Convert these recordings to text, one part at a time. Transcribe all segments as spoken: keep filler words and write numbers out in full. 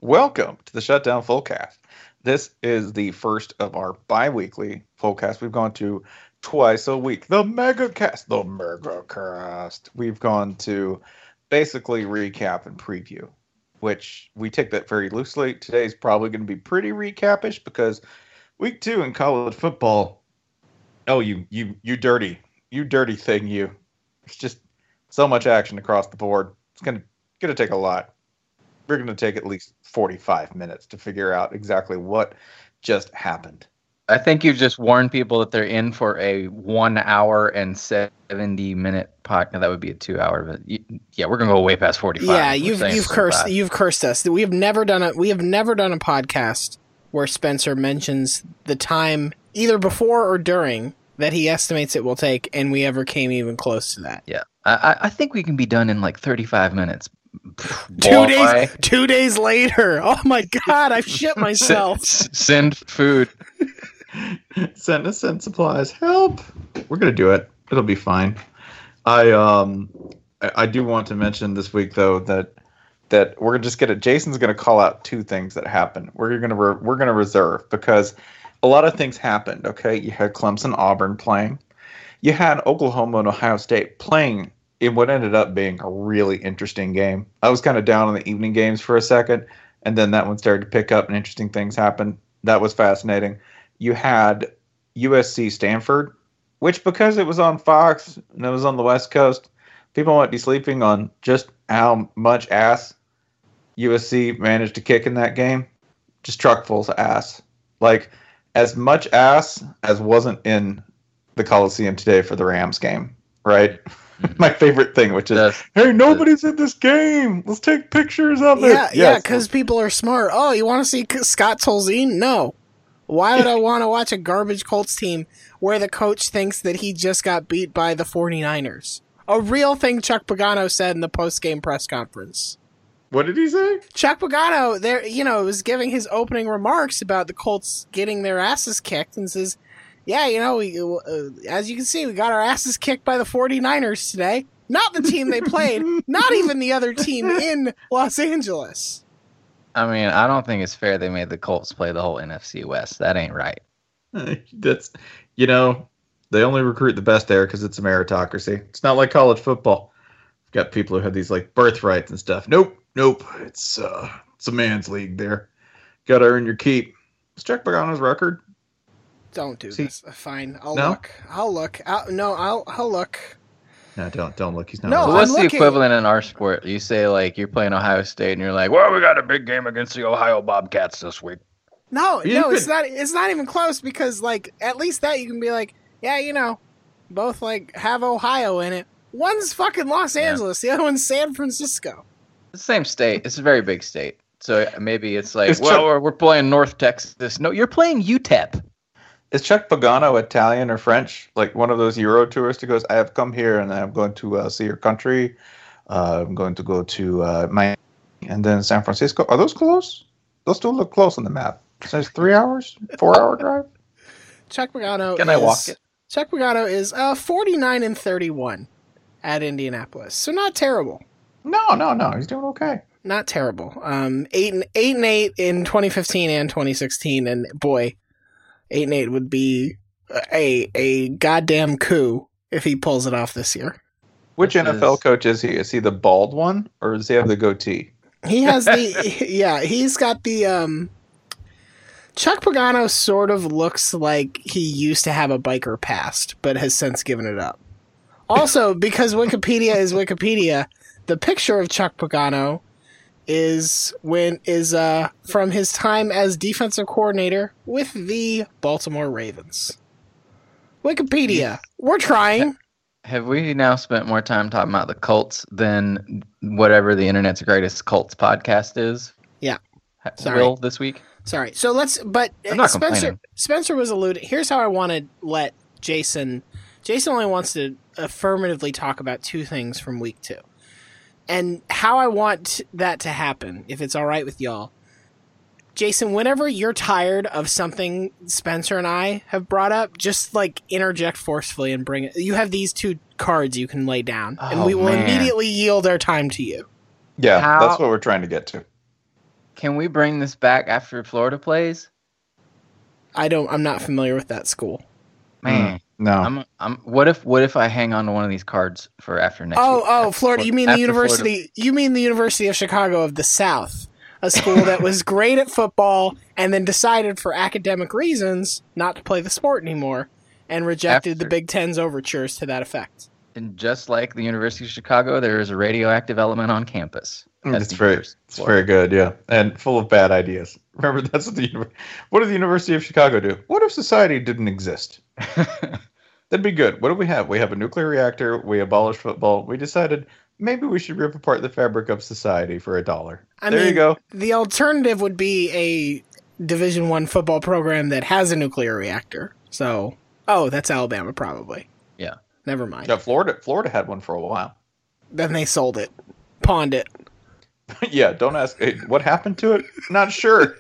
Welcome to the Shutdown Fullcast. This is the first of our bi-weekly Fullcast. We've gone to twice a week. The MegaCast. The MegaCast. We've gone to basically recap and preview, which we take that very loosely. Today's probably going to be pretty recap-ish because week two in college football, oh, you, you, you dirty, you dirty thing, you. It's just so much action across the board. It's going to, going to take a lot. We're going to take at least forty-five minutes to figure out exactly what just happened. I think you just warned people that they're in for a one hour and seventy minute podcast. That would be a two hour, but yeah, we're going to go way past forty-five. Yeah, you've you've cursed you've cursed us. We have never done a we have never done a podcast where Spencer mentions the time either before or during that he estimates it will take, and we ever came even close to that. Yeah, I, I think we can be done in like thirty-five minutes. Two days, two days later. Oh my God, I've shit myself. Send, send food. Send us send supplies. Help. We're gonna do it. It'll be fine. I um I, I do want to mention this week though that that we're just gonna Jason's gonna call out two things that happened. We're gonna re, we're gonna reserve because a lot of things happened. Okay, you had Clemson Auburn playing. You had Oklahoma and Ohio State playing in what ended up being a really interesting game. I was kind of down on the evening games for a second, and then that one started to pick up and interesting things happened. That was fascinating. You had U S C Stanford, which because it was on Fox and it was on the West Coast, people might be sleeping on just how much ass U S C managed to kick in that game. Just truckfuls of ass. Like, as much ass as wasn't in the Coliseum today for the Rams game, right? My favorite thing, which is, yes. Hey, nobody's in this game. Let's take pictures of it. Yeah, yes. yeah, because people are smart. Oh, you want to see Scott Tolzien? No. Why would I want to watch a garbage Colts team where the coach thinks that he just got beat by the 49ers? A real thing Chuck Pagano said in the post-game press conference. What did he say? Chuck Pagano, there, you know, was giving his opening remarks about the Colts getting their asses kicked and says, yeah, you know, we, uh, as you can see, we got our asses kicked by the 49ers today. Not the team they played, not even the other team in Los Angeles. I mean, I don't think it's fair they made the Colts play the whole N F C West. That ain't right. That's, you know, they only recruit the best there because it's a meritocracy. It's not like college football. You've got people who have these, like, birthrights and stuff. Nope, nope. It's, uh, it's a man's league there. Got to earn your keep. Let's check Pagano's record. Don't do See, this. Fine, I'll no? look. I'll look. I'll, no, I'll I'll look. No, don't don't look. He's not. No, so what's the equivalent in our sport? You say like you're playing Ohio State and you're like, well, we got a big game against the Ohio Bobcats this week. No, you no, could... it's not. It's not even close because like at least that you can be like, yeah, you know, both like have Ohio in it. One's fucking Los Angeles, yeah. The other one's San Francisco. It's the same state. It's a very big state. So maybe it's like, it's well, Chuck... we're, we're playing North Texas. No, you're playing U T E P. Is Chuck Pagano Italian or French? Like one of those Euro tourists who goes, I have come here and I'm going to uh, see your country. Uh, I'm going to go to uh, Miami and then San Francisco. Are those close? Those two look close on the map. So it's three hours, four hour drive. Chuck Pagano. Can is, I walk it? Chuck Pagano is uh, forty-nine and thirty-one at Indianapolis. So not terrible. No, no, no. He's doing okay. Not terrible. Um, eight and eight and eight in twenty fifteen and twenty sixteen, and boy. Eight and eight would be a a goddamn coup if he pulls it off this year. Which N F L coach is he? Is he the bald one, or does he have the goatee? He has the yeah. He's got the um. Chuck Pagano sort of looks like he used to have a biker past, but has since given it up. Also, because Wikipedia is Wikipedia, the picture of Chuck Pagano is when is uh from his time as defensive coordinator with the Baltimore Ravens. Wikipedia. We're trying. Have we now spent more time talking about the Colts than whatever the internet's greatest Colts podcast is? Yeah. Sorry. Will this week? Sorry. So let's but I'm not Spencer Spencer was alluding. Here's how I want to let Jason Jason only wants to affirmatively talk about two things from week two. And how I want that to happen, if it's all right with y'all. Jason, whenever you're tired of something Spencer and I have brought up, just like interject forcefully and bring it. You have these two cards you can lay down, oh, and we will man. immediately yield our time to you. Yeah, how, that's what we're trying to get to. can we bring this back after Florida plays? I don't. I'm not familiar with that school. Man, Mm, no. I'm. I'm. What if? What if I hang on to one of these cards for after next? Oh, week? oh, After Florida. You mean the after university? Florida- You mean the University of Chicago of the South, a school that was great at football and then decided for academic reasons not to play the sport anymore, and rejected the After- Big Ten's overtures to that effect. And just like the University of Chicago, there is a radioactive element on campus. Mm, at It's the very, University of it's Florida. very good, yeah, and full of bad ideas. Remember, that's what the uni- what did the University of Chicago do? What if society didn't exist? That'd be good. What do we have? We have a nuclear reactor. We abolished football. We decided maybe we should rip apart the fabric of society for a dollar. I there mean, you go. The alternative would be a Division One football program that has a nuclear reactor. So, oh, that's Alabama, probably. Yeah. Never mind. Yeah, Florida, Florida had one for a while. Then they sold it, pawned it. Yeah, don't ask hey, what happened to it. Not sure.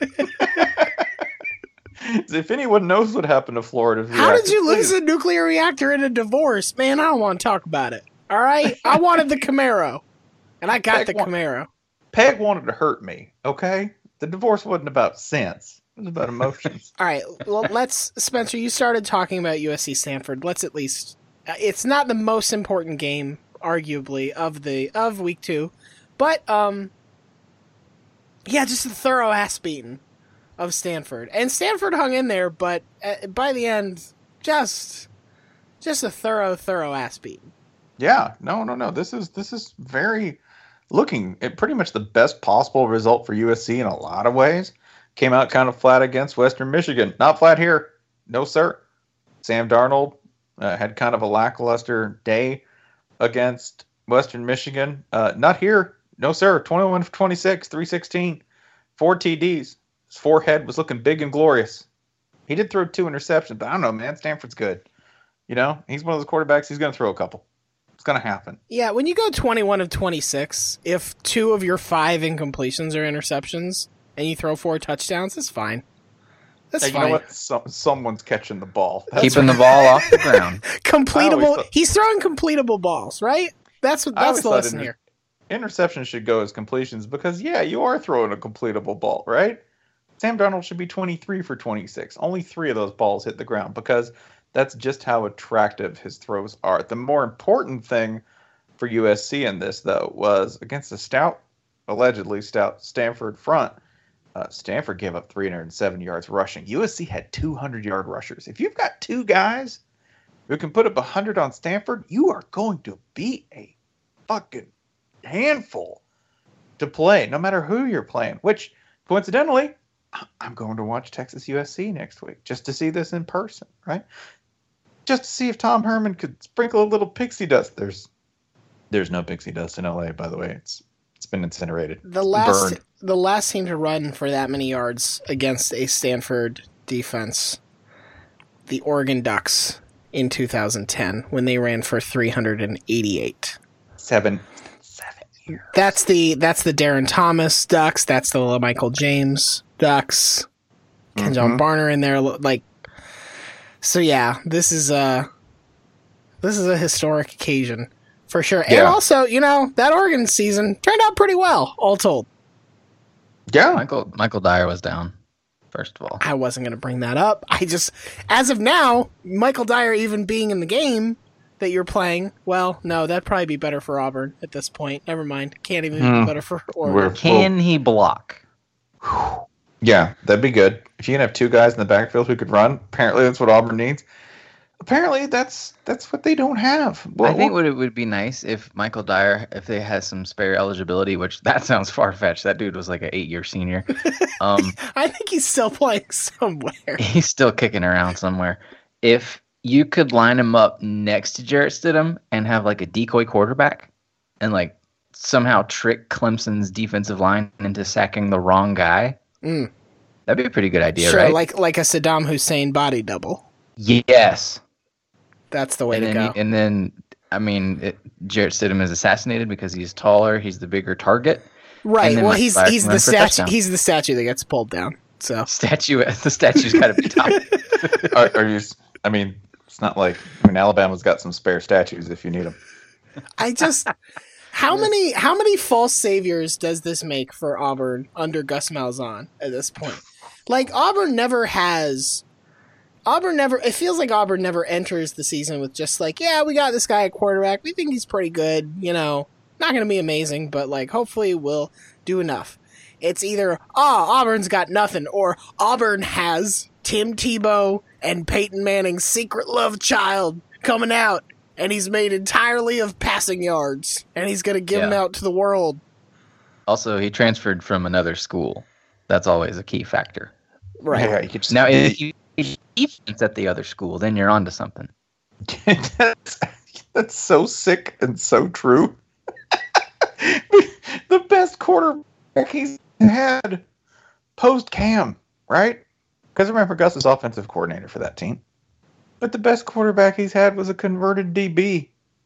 If anyone knows what happened to Florida, How did you lose a nuclear reactor in a divorce? Man, I don't want to talk about it. All right? I wanted the Camaro, and I got Heck, the what- Camaro. Peg wanted to hurt me. Okay, the divorce wasn't about sense; it was about emotions. All right, well, let's, Spencer, you started talking about U S C Stanford. Let's at least, uh, it's not the most important game, arguably, of the of week two, but, um, yeah, just a thorough ass beating of Stanford. And Stanford hung in there, but uh, by the end, just, just a thorough, thorough ass beating. Yeah, no, no, no. This is this is very looking at pretty much the best possible result for U S C in a lot of ways. Came out kind of flat against Western Michigan. Not flat here. No, sir. Sam Darnold uh, had kind of a lackluster day against Western Michigan. Uh, not here. No, sir. twenty-one for twenty-six, three sixteen, four T Ds. His forehead was looking big and glorious. He did throw two interceptions, but I don't know, man. Stanford's good. You know, he's one of those quarterbacks. He's going to throw a couple. It's going to happen. Yeah, when you go twenty-one of twenty-six, if two of your five incompletions are interceptions and you throw four touchdowns, that's fine. That's Hey, you fine. know what? Some, someone's catching the ball. That's Keeping the ball off the ground. I Completable. always thought- He's throwing completable balls, right? That's what. I That's always the thought lesson inter- here. interceptions should go as completions because, yeah, you are throwing a completable ball, right? Sam Darnold should be twenty-three for twenty-six. Only three of those balls hit the ground because that's just how attractive his throws are. The more important thing for U S C in this, though, was against a stout, allegedly stout Stanford front. Uh, Stanford gave up three hundred seven yards rushing. U S C had two hundred yard rushers. If you've got two guys who can put up one hundred on Stanford, you are going to be a fucking handful to play, no matter who you're playing. Which, coincidentally, I- I'm going to watch Texas U S C next week just to see this in person, right? Just to see if Tom Herman could sprinkle a little pixie dust. There's, there's no pixie dust in L A, by the way. It's it's been incinerated. The last, Burned. the last team to run for that many yards against a Stanford defense, the Oregon Ducks in two thousand ten, when they ran for three hundred eighty-eight. Seven, seven years. That's the that's the Darren Thomas Ducks. That's the Michael James Ducks. Ken John Mhm. Barner in there, like. So yeah, this is a this is a historic occasion for sure. And Yeah. also, you know, that Oregon season turned out pretty well, all told. Yeah, Michael Michael Dyer was down. First of all, I wasn't going to bring that up. I just, as of now, Michael Dyer even being in the game that you're playing, well, no, that'd probably be better for Auburn at this point. Never mind. Can't even Hmm. be better for Oregon. We're- can he block? Yeah, that'd be good. If you can have two guys in the backfield who could run, apparently that's what Auburn needs. Apparently that's that's what they don't have. Well, I think what it would be nice if Michael Dyer, if they had some spare eligibility, which that sounds far fetched. That dude was like an eight year senior. Um, I think he's still playing somewhere. he's still kicking around somewhere. If you could line him up next to Jarrett Stidham and have like a decoy quarterback and like somehow trick Clemson's defensive line into sacking the wrong guy, Mm. that'd be a pretty good idea, Sure, right? like like a Saddam Hussein body double. Yes. That's the way and to then, go. and then, I mean, it, Jarrett Stidham is assassinated because he's taller. He's the bigger target. Right. and then Well, Mike he's Dyer he's can the run for a statue. touchdown. He's the statue that gets pulled down. So Statue, the statue's got to be top. are, are you? s- I mean, it's not like I mean Alabama's got some spare statues if you need them. I just, How many how many false saviors does this make for Auburn under Gus Malzahn at this point? Like Auburn never has Auburn never it feels like Auburn never enters the season with just like, yeah, we got this guy at quarterback. We think he's pretty good, you know. Not going to be amazing, but like hopefully we'll do enough. It's either, oh, Auburn's got nothing, or Auburn has Tim Tebow and Peyton Manning's secret love child coming out, and he's made entirely of passing yards, and he's going to give Yeah. them out to the world. Also, he transferred from another school. That's always a key factor. Right. Yeah, you could just Now, be- if you if defense at the other school, then you're onto something. that's, that's so sick and so true. The best quarterback he's had post Cam, right? Because remember, Gus is offensive coordinator for that team. But the best quarterback he's had was a converted D B,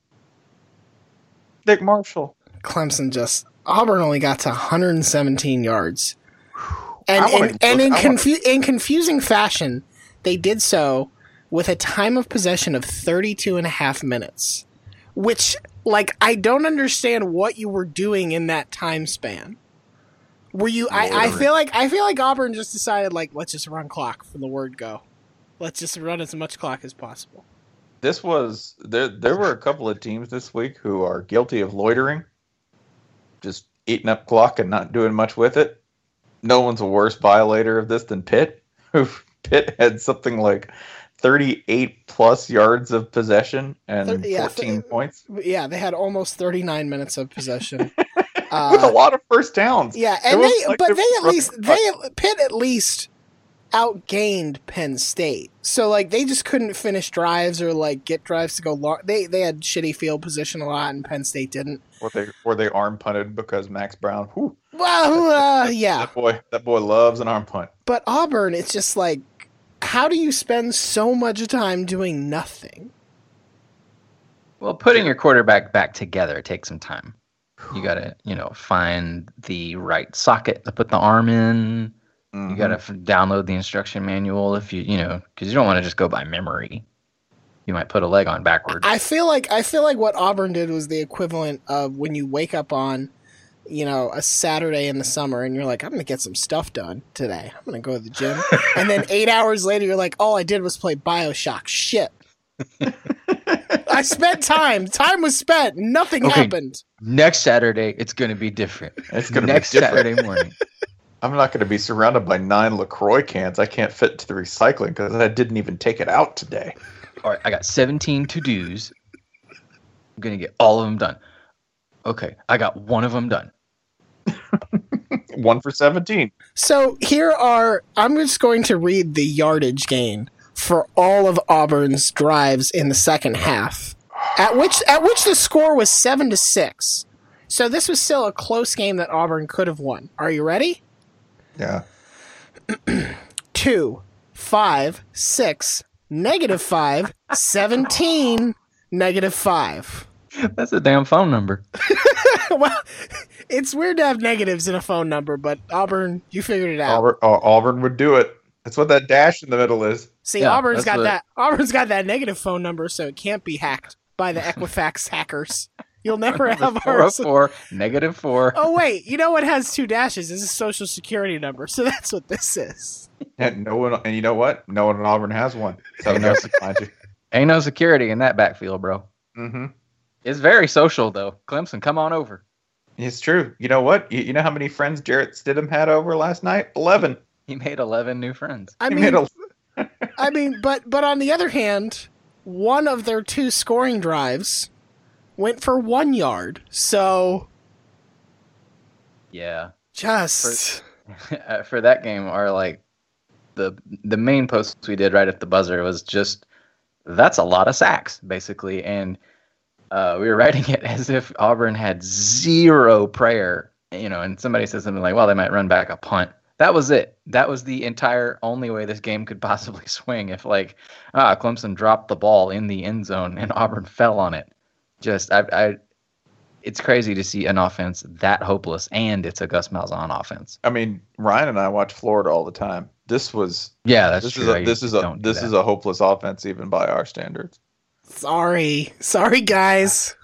Nick Marshall. Clemson just Auburn only got to one hundred seventeen yards. And I wanna and, and look- in I wanna- confu- in confusing fashion, they did so with a time of possession of thirty-two and a half minutes, which like I don't understand what you were doing in that time span. Were you I, I Lord. feel like I feel like Auburn just decided like let's just run clock from the word go. Let's just run as much clock as possible. This was there. There were a couple of teams this week who are guilty of loitering, just eating up clock and not doing much with it. No one's a worse violator of this than Pitt. Who Pitt had something like thirty-eight plus yards of possession and Thir- yeah, fourteen th- points Yeah, they had almost thirty-nine minutes of possession. with a Uh, lot of first downs. yeah, There and was, they like, but there they was at rough- least they Pitt at least outgained Penn State. So like they just couldn't finish drives or like get drives to go long. They they had shitty field position a lot, and Penn State didn't. Were they were they arm punted because Max Brown? Whew, Well, uh, yeah, that boy that boy loves an arm punt. but Auburn, it's just like, how do you spend so much time doing nothing? Well, putting your quarterback back together takes some time. You got to, you know, find the right socket to put the arm in. Mm-hmm. You got to f- download the instruction manual if you, you know, because you don't want to just go by memory. You might put a leg on backwards. I feel like I feel like what Auburn did was the equivalent of when you wake up on, you know, a Saturday in the summer and you're like, I'm gonna get some stuff done today. I'm gonna go to the gym, and then eight hours later you're like, all I did was play BioShock. Shit. I spent time. Time was spent. Nothing Okay. happened. Next Saturday, it's going to be different. It's gonna be Next different. Saturday morning. I'm not going to be surrounded by nine LaCroix cans. I can't fit into the recycling because I didn't even take it out today. All right, I got seventeen to-dos. I'm going to get all of them done. Okay, I got one of them done. One for seventeen. So here are. I'm just going to read the yardage gain for all of Auburn's drives in the second half, at which at which the score was seven to six. So this was still a close game that Auburn could have won. Are you ready? Yeah. Two, five, six, negative five, seventeen, negative five. That's a damn phone number. Well, it's weird to have negatives in a phone number, but Auburn, you figured it out. Auburn, Au- Auburn would do it. That's what that dash in the middle is. See, Yeah, Auburn's that's got what- that. Auburn's got that negative phone number, so it can't be hacked by the Equifax hackers. You'll never have four oh ours. four, negative four. Oh wait, you know what has two dashes? This is a social security number, so that's what this is. And no one, and you know what? No one in Auburn has one. So Ain't no no one can find you. Ain't no security in that backfield, bro. Mm-hmm. It's very social, though. Clemson, come on over. It's true. You know what? You, you know how many friends Jarrett Stidham had over last night? Eleven. He made eleven new friends. I He mean, made a- I mean, but but on the other hand, one of their two scoring drives went for one yard. So Yeah. just Uh, For that game, our like the the main post we did right at the buzzer was just that's a lot of sacks, basically, and uh, we were writing it as if Auburn had zero prayer, you know. And somebody said something like, "Well, they might run back a punt." That was it. That was the entire only way this game could possibly swing. If like, ah, Clemson dropped the ball in the end zone and Auburn fell on it. Just I, I it's crazy to see an offense that hopeless, and it's a Gus Malzahn offense. I mean, Ryan and I watch Florida all the time. This was Yeah, that's this true. is I a this is a don't do this that. is a hopeless offense even by our standards. sorry, sorry guys.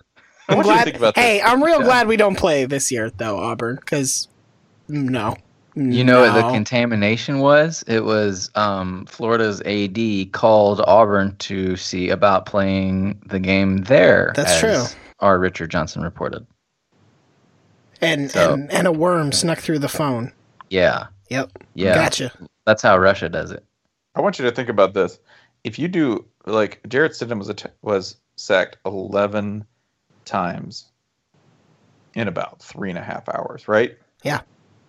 I I'm want you to glad. think about Hey, this. I'm real Yeah. glad we don't play this year though, Auburn, because no. You know what the No. contamination was? It was um, Florida's A D called Auburn to see about playing the game there. That's as true. Our Richard Johnson reported. and So- and and a worm snuck through the phone. Yeah, Yep. yeah. Gotcha. That's how Russia does it. I want you to think about this. If you do, like, Jarrett Stidham was att- was sacked eleven times in about three and a half hours, right? Yeah.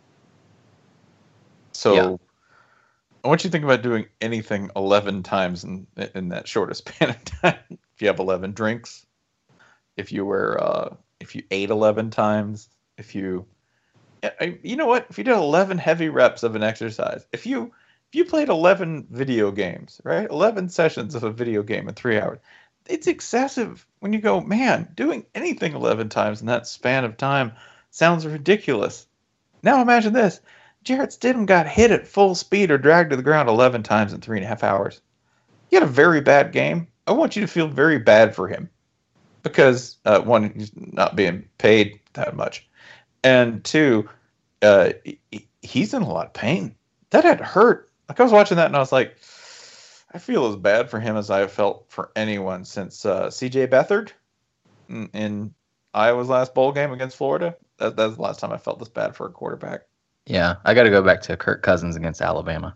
So Yeah. I want you to think about doing anything eleven times in in that shortest span of time. If you have eleven drinks, if you were, uh, if you ate eleven times, if you, I- you know what? If you did eleven heavy reps of an exercise, if you if you played eleven video games, right? eleven sessions of a video game in three hours, it's excessive when you go, man, doing anything eleven times in that span of time sounds ridiculous. Now imagine this. Jarrett Stidham got hit at full speed or dragged to the ground eleven times in three and a half hours. He had a very bad game. I want you to feel very bad for him because, uh, one, he's not being paid that much. And two, uh, he- he's in a lot of pain. That had to hurt. Like, I was watching that and I was like, I feel as bad for him as I have felt for anyone since uh, C J Beathard in, in Iowa's last bowl game against Florida. That, that's the last time I felt this bad for a quarterback. Yeah, I got to go back to Kirk Cousins against Alabama.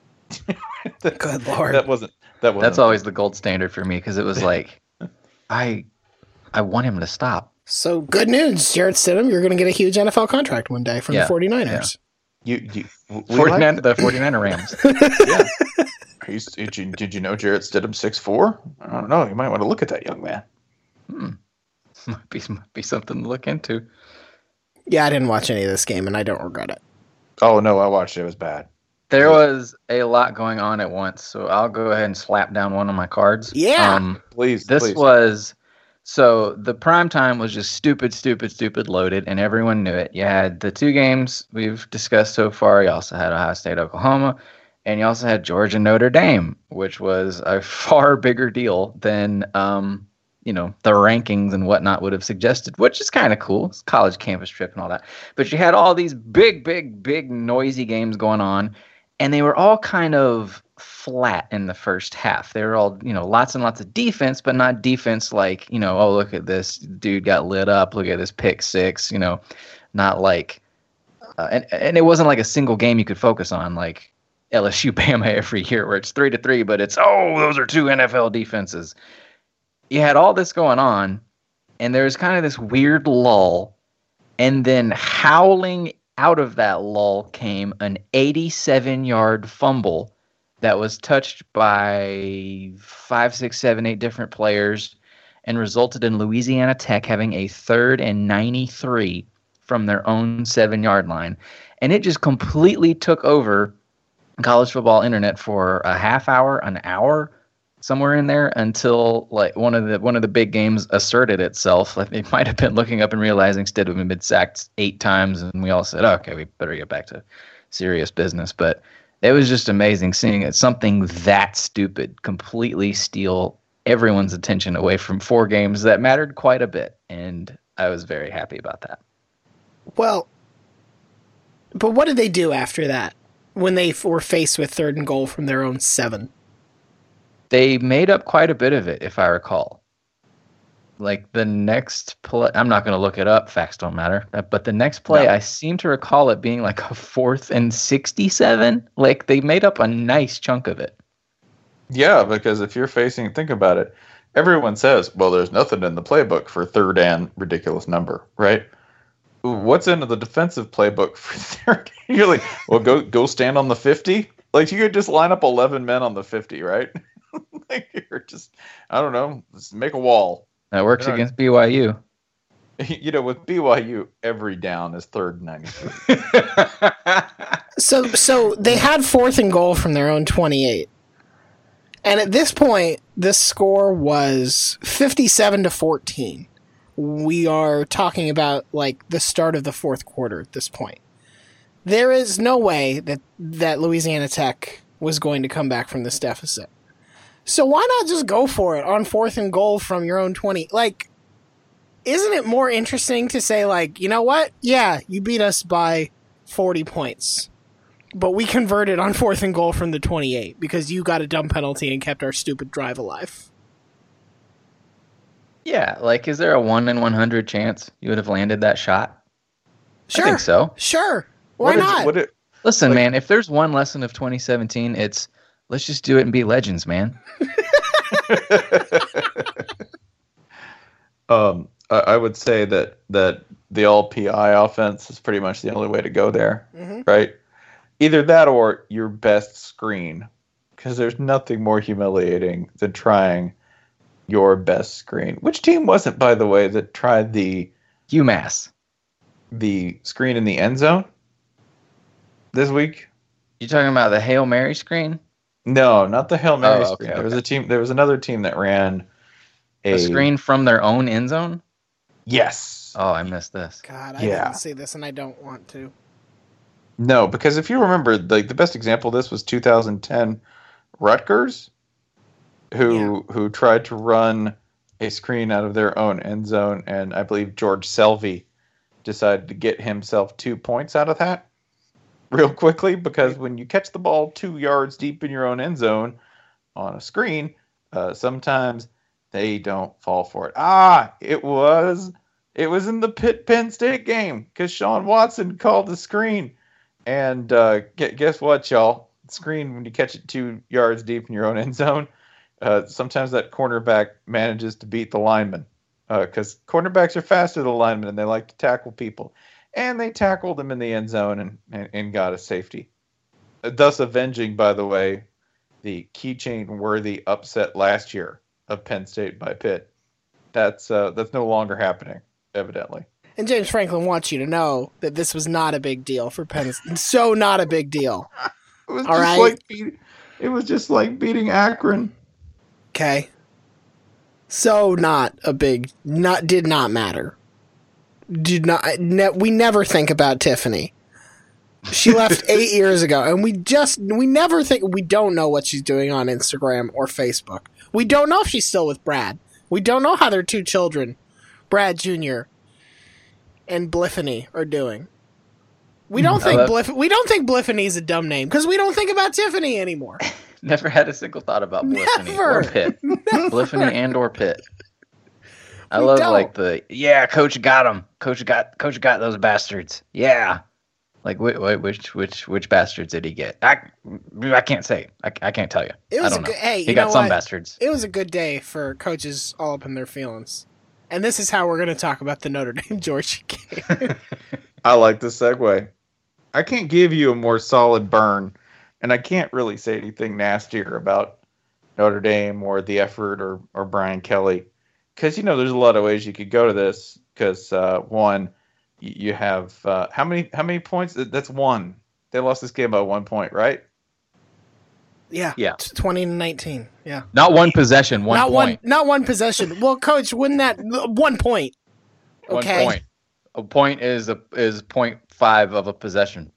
Good Lord. That wasn't. That wasn't. That's always the gold standard for me because it was like, I, I want him to stop. So good news, Jarrett Stidham. You're going to get a huge N F L contract one day from Yeah, the 49ers. You, you, we forty-nine, like- the 49er Rams. yeah. He's, did, you, did you know Jarrett Stidham six foot four? I don't know. You might want to look at that young man. Hmm. Might be might be something to look into. Yeah, I didn't watch any of this game, and I don't regret it. Oh no, I watched it. It was bad. There was a lot going on at once, so I'll go ahead and slap down one of my cards. Yeah. Um, Please, this please. was so the prime time was just stupid, stupid, stupid loaded, and everyone knew it. You had the two games we've discussed so far. You also had Ohio State, Oklahoma, and you also had Georgia, Notre Dame, which was a far bigger deal than um, you know, the rankings and whatnot would have suggested, which is kind of cool. It's college campus trip and all that. But you had all these big, big, big noisy games going on, and they were all kind of flat in the first half. They were all, you know, lots and lots of defense, but not defense like, you know, oh, look at this dude got lit up. Look at this pick six, you know, not like, uh, and, and it wasn't like a single game you could focus on like L S U Bama every year where it's three to three, but it's, oh, those are two N F L defenses. You had all this going on, and there was kind of this weird lull, and then howling out of that lull came an eighty-seven-yard fumble that was touched by five, six, seven, eight different players and resulted in Louisiana Tech having a third and ninety-three from their own seven-yard line. And it just completely took over college football internet for a half hour, an hour, somewhere in there until like one of the one of the big games asserted itself. Like they might have been looking up and realizing Stidham had been sacked eight times, and we all said, oh, "Okay, we better get back to serious business." But it was just amazing seeing it, something that stupid completely steal everyone's attention away from four games that mattered quite a bit, and I was very happy about that. Well, but what did they do after that when they f- were faced with third and goal from their own seven? They made up quite a bit of it, if I recall. Like the next play, I'm not going to look it up. Facts don't matter. But the next play, No. I seem to recall it being like a fourth and sixty-seven. Like they made up a nice chunk of it. Yeah, because if you're facing, think about it. Everyone says, well, there's nothing in the playbook for third and ridiculous number, right? What's in the defensive playbook for third? You're like, well, go go stand on the fifty. Like you could just line up eleven men on the fifty, right? Like you're just, I don't know, just make a wall. That works Yeah. against B Y U. You know, with B Y U, every down is third and ninety-three. So, so they had fourth and goal from their own twenty-eight, and at this point, the score was fifty-seven to fourteen. We are talking about like the start of the fourth quarter at this point. There is no way that that Louisiana Tech was going to come back from this deficit. So why not just go for it on fourth and goal from your own twenty? Like, isn't it more interesting to say, like, you know what? Yeah, you beat us by forty points. But we converted on fourth and goal from the twenty-eight because you got a dumb penalty and kept our stupid drive alive. Yeah, like, is there a one in one hundred chance you would have landed that shot? Sure. I think so. Sure. Why What is- not? what it- Listen, Like- man, if there's one lesson of twenty seventeen, it's let's just do it and be legends, man. um, I, I would say that that the all P I offense is pretty much the only way to go there, Mhm. right? Either that or your best screen, because there's nothing more humiliating than trying your best screen. Which team was it, by the way, that tried the UMass. the screen in the end zone this week? You talking about the Hail Mary screen? No, not the Hail Mary Oh, okay, screen. There was okay. a team. There was another team that ran a, A screen from their own end zone? Yes. Oh, I missed this. God, I Yeah. didn't see this and I don't want to. No, because if you remember, like the best example of this was two thousand ten Rutgers, who who tried to run a screen out of their own end zone, and I believe George Selvey decided to get himself two points out of that real quickly, because when you catch the ball two yards deep in your own end zone on a screen, uh, sometimes they don't fall for it. Ah, it was it was in the Pitt Penn State game because Sean Watson called the screen. And uh, gu- guess what, y'all? Screen, when you catch it two yards deep in your own end zone, uh, sometimes that cornerback manages to beat the lineman. Because uh, cornerbacks are faster than the linemen, and they like to tackle people. And they tackled him in the end zone and, and, and got a safety. Uh, thus avenging, by the way, the keychain-worthy upset last year of Penn State by Pitt. That's uh, that's no longer happening, evidently. And James Franklin wants you to know that this was not a big deal for Penn State. So not a big deal. It was All just right. like beat, it was just like beating Akron. Okay. So not a big, not did not matter. Did not. Ne, we never think about Tiffany. She left eight years ago, and we just we never think we don't know what she's doing on Instagram or Facebook. We don't know if she's still with Brad. We don't know how their two children, Brad Junior and Bliffany, are doing. We don't think love- Bliff. We don't think Bliffany's a dumb name because we don't think about Tiffany anymore. Never had a single thought about Bliffany Never. or Pitt. Bliffany and or Pitt. I We love don't. like the yeah, coach got him. Coach got coach got those bastards. Yeah. Like wait, wait, which which which bastards did he get? I I can't say. I, I can't tell you. It I was don't a know. good. Hey, he you got know some what? bastards. It was a good day for coaches all up in their feelings. And this is how we're going to talk about the Notre Dame Georgia game. I like the segue. I can't give you a more solid burn, and I can't really say anything nastier about Notre Dame or the effort or, or Brian Kelly. Because, you know, there's a lot of ways you could go to this. Because, uh, one, y- you have uh, how many how many points? That- That's one. They lost this game by one point, right? yeah. Yeah. T- twenty to nineteen. Yeah. Not one possession, one not point. one not one possession. Well, coach, wouldn't that one point? Okay. One point. A point is a is point five of a possession.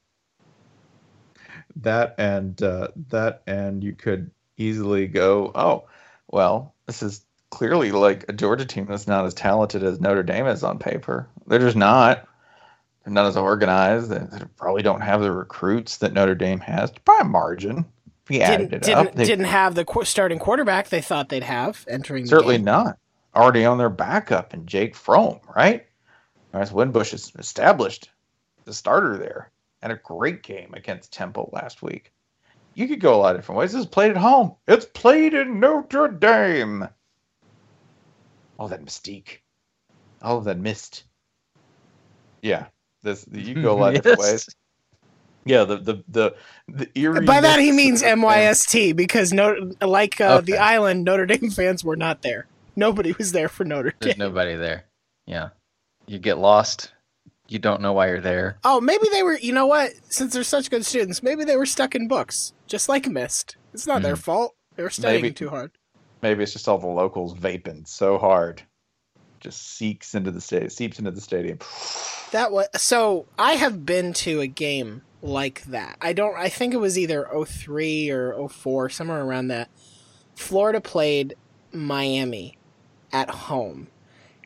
That and uh, that and you could easily go, oh, well, this is clearly like a Georgia team that's not as talented as Notre Dame is on paper. They're just not. They're not as organized. They, they probably don't have the recruits that Notre Dame has by a margin. If we added Didn't it didn't, up, they, didn't have the qu- starting quarterback they thought they'd have entering the certainly game. not. Already on their backup in Jake Fromm, right? Whereas Winbush is established the starter there. Had a great game against Temple last week. You could go a lot of different ways. This is played at home. It's played in Notre Dame. Oh, that mystique. Oh, that mist. Yeah, this you can go a lot of different Yes. ways. Yeah, the the the the eerie. By that he means M Y S T because no, like uh, the Okay. island, Notre Dame fans were not there. Nobody was there for Notre There's Dame. nobody there. Yeah. You get lost. You don't know why you're there. Oh, maybe they were. You know what? Since they're such good students, maybe they were stuck in books, just like Mist. It's not their fault. They were studying Maybe. too hard. Maybe it's just all the locals vaping so hard, just seeps into the stadium. Seeps into the stadium. That was so. I have been to a game like that. I don't. I think it was either oh three or oh four, somewhere around that. Florida played Miami at home,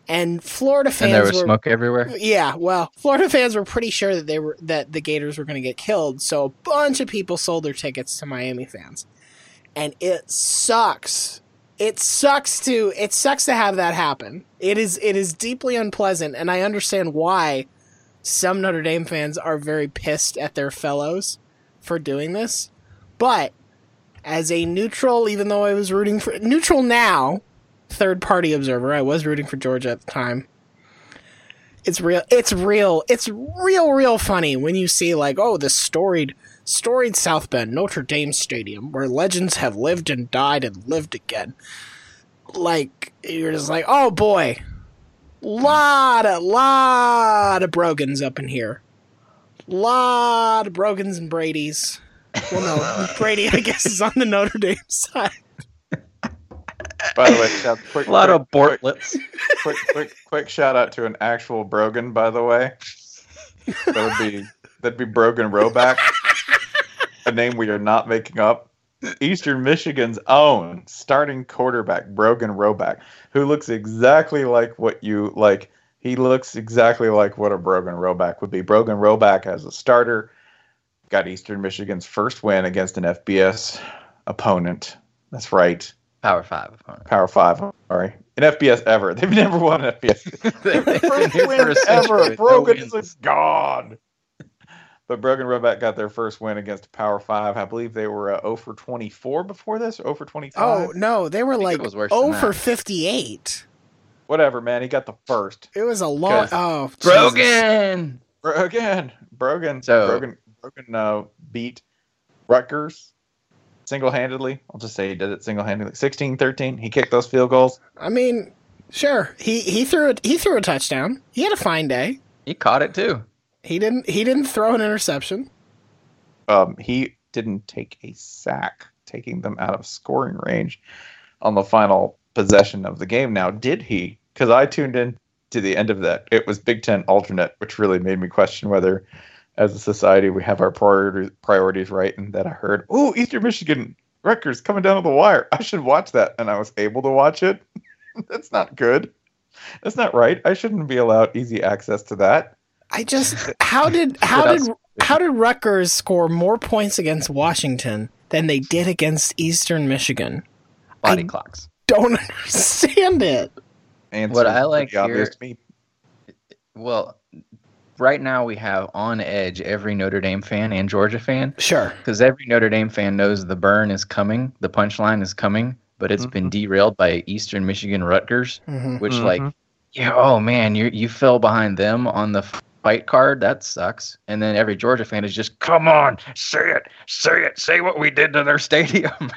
And Florida fans And there was were smoke everywhere. yeah, well, Florida fans were pretty sure that they were that the Gators were going to get killed, so a bunch of people sold their tickets to Miami fans. And it sucks. It sucks to it sucks to have that happen. It is it is deeply unpleasant, and I understand why some Notre Dame fans are very pissed at their fellows for doing this. But as a neutral, even though I was rooting for neutral now, third party observer, I was rooting for Georgia at the time. It's real. It's real. It's real, real funny when you see like, oh, the storied, storied South Bend Notre Dame Stadium, where legends have lived and died and lived again. Like you're just like, oh boy, lot of lot of Brogans up in here, lot of Brogans and Brady's. Well, no, Brady I guess is on the Notre Dame side. By the way, shout, quick, A lot quick, of Bortlets. quick, quick, quick shout out to an actual Brogan. By the way, that would be that'd be Brogan Roback, a name we are not making up. Eastern Michigan's own starting quarterback, Brogan Roback, who looks exactly like what you like. He looks exactly like what a Brogan Roback would be. Brogan Roback as a starter got Eastern Michigan's first win against an F B S opponent. That's right. Power five opponent. Power five, sorry. An F B S ever. They've never won an F B S. They've been First here for win a century ever. with no Brogan is wins. a god. But Brogan Roback got their first win against a Power Five. I believe they were uh, zero for twenty-four before this, zero for twenty-five. Oh no, they were think like it was worse than oh that. for fifty-eight. Whatever, man. He got the first. It was a long. Because- Oh, Jesus. Brogan. Brogan. Brogan. So- Brogan, Brogan uh, beat Rutgers single-handedly. I'll just say he did it single-handedly. sixteen thirteen. He kicked those field goals. I mean, sure. He he threw a, he threw a touchdown. He had a fine day. He caught it too. He didn't he didn't throw an interception. Um, he didn't take a sack, taking them out of scoring range on the final possession of the game. Now, did he? Because I tuned in to the end of that. It was Big Ten alternate, which really made me question whether, as a society, we have our priorities priorities right. And that I heard, "Ooh, Eastern Michigan Rutgers coming down to the wire. I should watch that," and I was able to watch it. That's not good. That's not right. I shouldn't be allowed easy access to that. I just how did how did how did Rutgers score more points against Washington than they did against Eastern Michigan? Body I- clocks. Don't understand it. Answer What I is like pretty obvious here- to me. Well, right now we have on edge every Notre Dame fan and Georgia fan Sure. because every Notre Dame fan knows the burn is coming, the punchline is coming, but it's been derailed by Eastern Michigan Rutgers, Mhm. which Mhm. like, yeah, oh man, you you fell behind them on the fight card. That sucks. And then every Georgia fan is just, come on, say it, say it, say what we did to their stadium.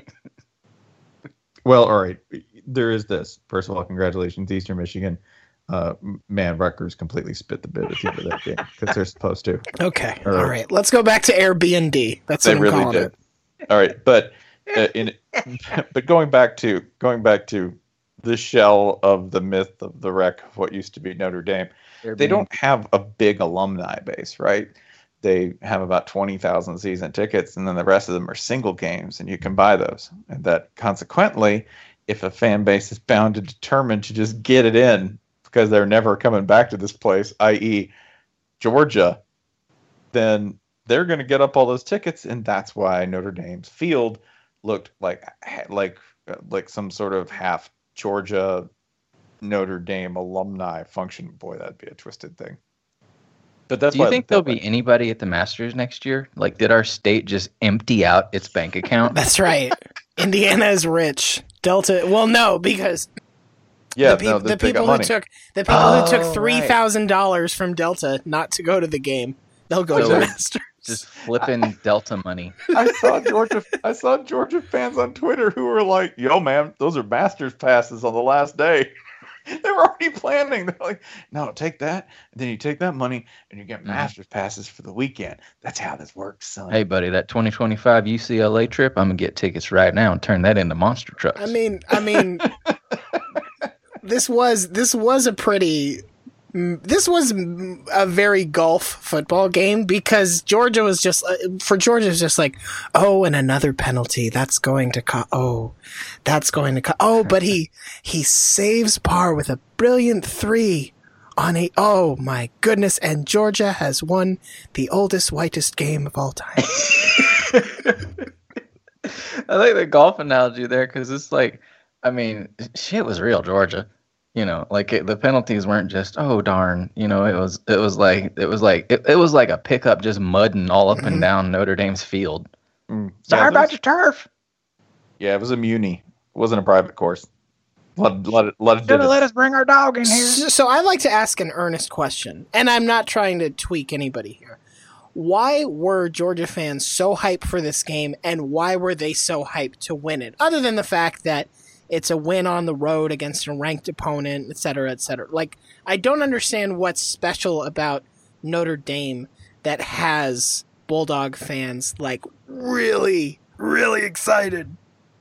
Well, all right. There is this. First of all, congratulations, Eastern Michigan. Uh, man, Rutgers completely spit the bit at the end of that game because they're supposed to. Okay. Or- All right. Let's go back to Airbnb. That's They what I'm really calling did. it. All right, but uh, in but going back to going back to the shell of the myth of the wreck of what used to be Notre Dame, they don't have a big alumni base, right? They have about twenty thousand season tickets, and then the rest of them are single games, and you can buy those. And that consequently, if a fan base is bound and determined to just get it in because they're never coming back to this place, that is. Georgia, then they're going to get up all those tickets, and that's why Notre Dame's field looked like like like some sort of half Georgia Notre Dame alumni function. Boy, that'd be a twisted thing. But that's Do you why think that there'll way- be anybody at the Masters next year? Like, did our state just empty out its bank account? That's right. Indiana is rich. Delta. Well, no, because yeah, the, peop- no, the they- they got people who money. took the people Oh, who took right. three thousand dollars from Delta not to go to the game, they'll go to So the it's Masters. Just flipping Delta money. I saw Georgia. I saw Georgia fans on Twitter who were like, "Yo, man, those are Masters passes on the last day." They were already planning. They're like, "No, take that, and then you take that money, and you get Mhm. Masters passes for the weekend. That's how this works, son." Hey, buddy, that twenty twenty-five U C L A trip, I'm going to get tickets right now and turn that into monster trucks. I mean, I mean, this was this was a pretty this was a very golf football game because Georgia was just for Georgia was just like, oh, and another penalty that's going to co- oh that's going to co- oh but he he saves par with a brilliant three on a oh my goodness, and Georgia has won the oldest whitest game of all time. I like the golf analogy there because it's like, I mean, shit was real Georgia. You know, like it, the penalties weren't just oh darn. You know, it was it was like it was like it, it was like a pickup just mudding all up mm-hmm. and down Notre Dame's field. Mm. Sorry yeah, about was, your turf. Yeah, it was a muni. It wasn't a private course. Let let it let it. Should have let us bring our dog in here. So, so I'd like to ask an earnest question, and I'm not trying to tweak anybody here. Why were Georgia fans so hyped for this game, and why were they so hyped to win it? Other than the fact that it's a win on the road against a ranked opponent, et cetera, et cetera. Like, I don't understand what's special about Notre Dame that has Bulldog fans, like, really, really excited.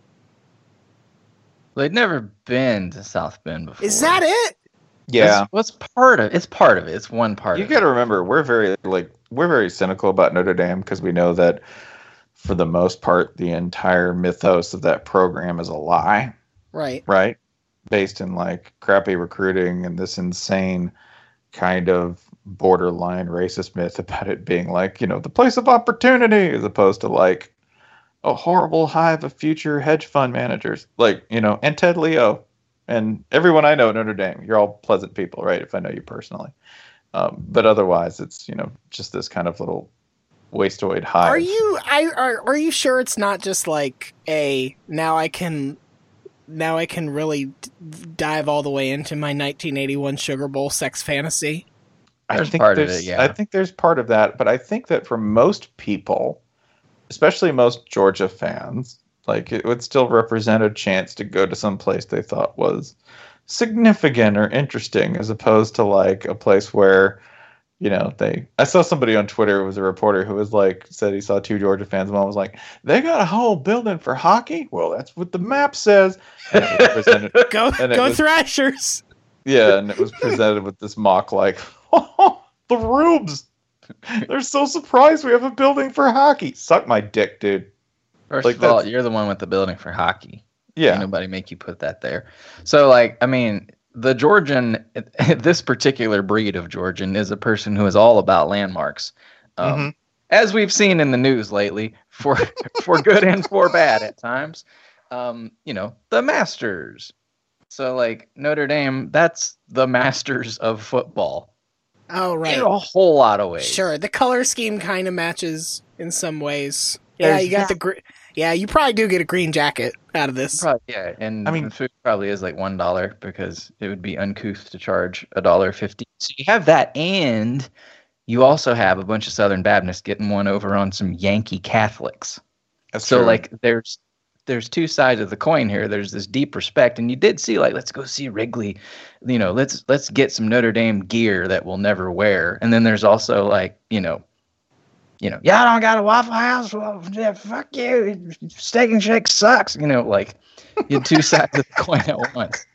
They'd never been to South Bend before. Is that it? Yeah. What's part of It's part of it. It's one part you of it. You got to remember, we're very, like, we're very cynical about Notre Dame because we know that, for the most part, the entire mythos of that program is a lie. Right. Right. Based in like crappy recruiting and this insane kind of borderline racist myth about it being like, you know, the place of opportunity as opposed to like a horrible hive of future hedge fund managers. Like, you know, and Ted Leo and everyone I know at Notre Dame. You're all pleasant people, right? If I know you personally. Um, but otherwise, it's, you know, just this kind of little wasteoid hive. Are you, I, are, are you sure it's not just like a, now I can... Now I can really d- dive all the way into my nineteen eighty-one Sugar Bowl sex fantasy. There's I think part there's, of it, yeah. I think there's part of that, but I think that for most people, especially most Georgia fans, like it would still represent a chance to go to some place they thought was significant or interesting, as opposed to like a place where, you know, they. I saw somebody on Twitter, it was a reporter who was like, said he saw two Georgia fans. One was like, "They got a whole building for hockey." Well, that's what the map says. And it was presented, go and it go was, Thrashers. Yeah, and it was presented with this mock like, "Oh, the Rubes, they're so surprised we have a building for hockey." Suck my dick, dude. First like, of all, you're the one with the building for hockey. Yeah, Ain't nobody make you put that there. So, like, I mean. The Georgian, this particular breed of Georgian is a person who is all about landmarks. Um, mm-hmm. As we've seen in the news lately, for for good and for bad at times. Um, you know, the Masters. So, like, Notre Dame, that's the Masters of football. Oh, right. In a whole lot of ways. Sure. The color scheme kind of matches in some ways. Yeah, There's, you got the green. Yeah, you probably do get a green jacket out of this. Probably, yeah, and I mean, the food probably is like one dollar because it would be uncouth to charge a dollar fifty. So you have that, and you also have a bunch of Southern Baptists getting one over on some Yankee Catholics. That's so true. like, there's there's two sides of the coin here. There's this deep respect, and you did see like, let's go see Wrigley. You know, let's let's get some Notre Dame gear that we'll never wear. And then there's also like, you know. You know, y'all don't got a Waffle House? Well, yeah, fuck you. Steak and Shake sucks. You know, like, you had two sides of the coin at once.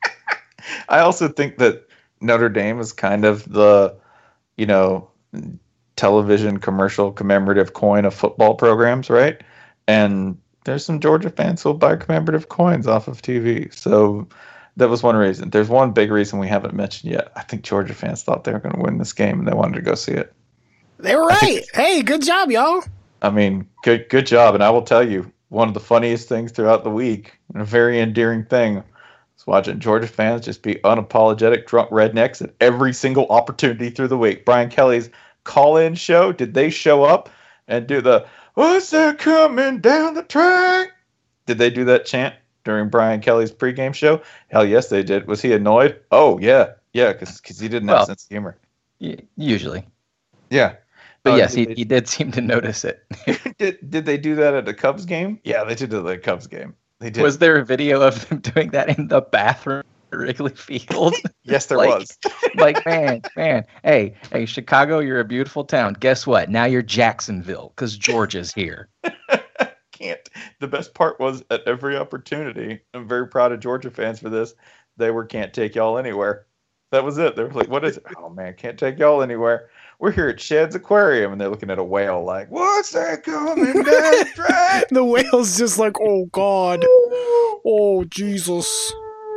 I also think that Notre Dame is kind of the, you know, television commercial commemorative coin of football programs, right? And there's some Georgia fans who'll buy commemorative coins off of T V. So that was one reason. There's one big reason we haven't mentioned yet. I think Georgia fans thought they were going to win this game and they wanted to go see it. They were right. Hey, good job, y'all. I mean, good good job. And I will tell you, one of the funniest things throughout the week, and a very endearing thing, was watching Georgia fans just be unapologetic drunk rednecks at every single opportunity through the week. Brian Kelly's call-in show, did they show up and do the, "What's that coming down the track?" Did they do that chant during Brian Kelly's pregame show? Hell yes, they did. Was he annoyed? Oh, yeah. Yeah, because he didn't have well, a sense of humor. Usually. Yeah. But uh, yes, he, they, he did seem to notice it. did did they do that at a Cubs game? Yeah, they did it at a Cubs game. They did. Was there a video of them doing that in the bathroom at Wrigley Field? Yes, there like, was. Like, man, man, hey, hey, Chicago, you're a beautiful town. Guess what? Now you're Jacksonville because Georgia's here. Can't. The best part was at every opportunity, I'm very proud of Georgia fans for this, they were "can't take y'all anywhere." That was it. They were like, "What is it?" Oh man, can't take y'all anywhere. We're here at Shed's Aquarium, and they're looking at a whale like, "What's that coming down the track?" The whale's just like, oh God, oh Jesus.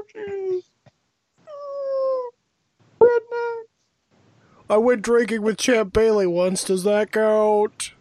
I went drinking with Champ Bailey once. Does that count?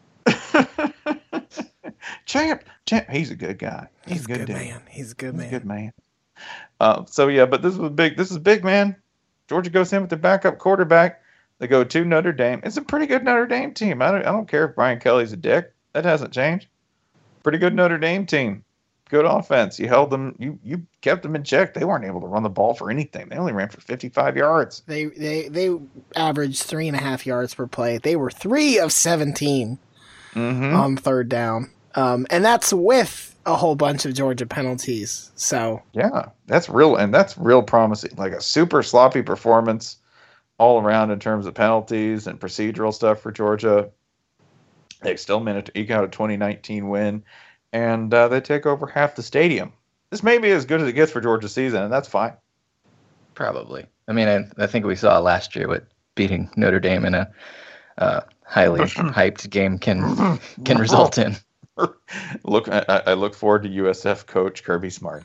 Champ, Champ, he's a good guy. He's, He's a good, good dude. man. He's a good He's man. a good man. Uh, so yeah, but this was big. This is big, man. Georgia goes in with the backup quarterback. They go to Notre Dame. It's a pretty good Notre Dame team. I don't, I don't care if Brian Kelly's a dick. That hasn't changed. Pretty good Notre Dame team. Good offense. You held them. You you kept them in check. They weren't able to run the ball for anything. They only ran for fifty-five yards. They they they averaged three and a half yards per play. They were three of seventeen Mm-hmm. on third down, um, and that's with a whole bunch of Georgia penalties. So Yeah, that's real, and that's real promising. Like a super sloppy performance all around in terms of penalties and procedural stuff for Georgia. They still managed to eke out a twenty nineteen win, and uh, they take over half the stadium. This may be as good as it gets for Georgia's season, and that's fine. Probably. I mean, I, I think we saw last year what beating Notre Dame in a uh, highly hyped game can can result in. Look, I, I look forward to U S F coach Kirby Smart.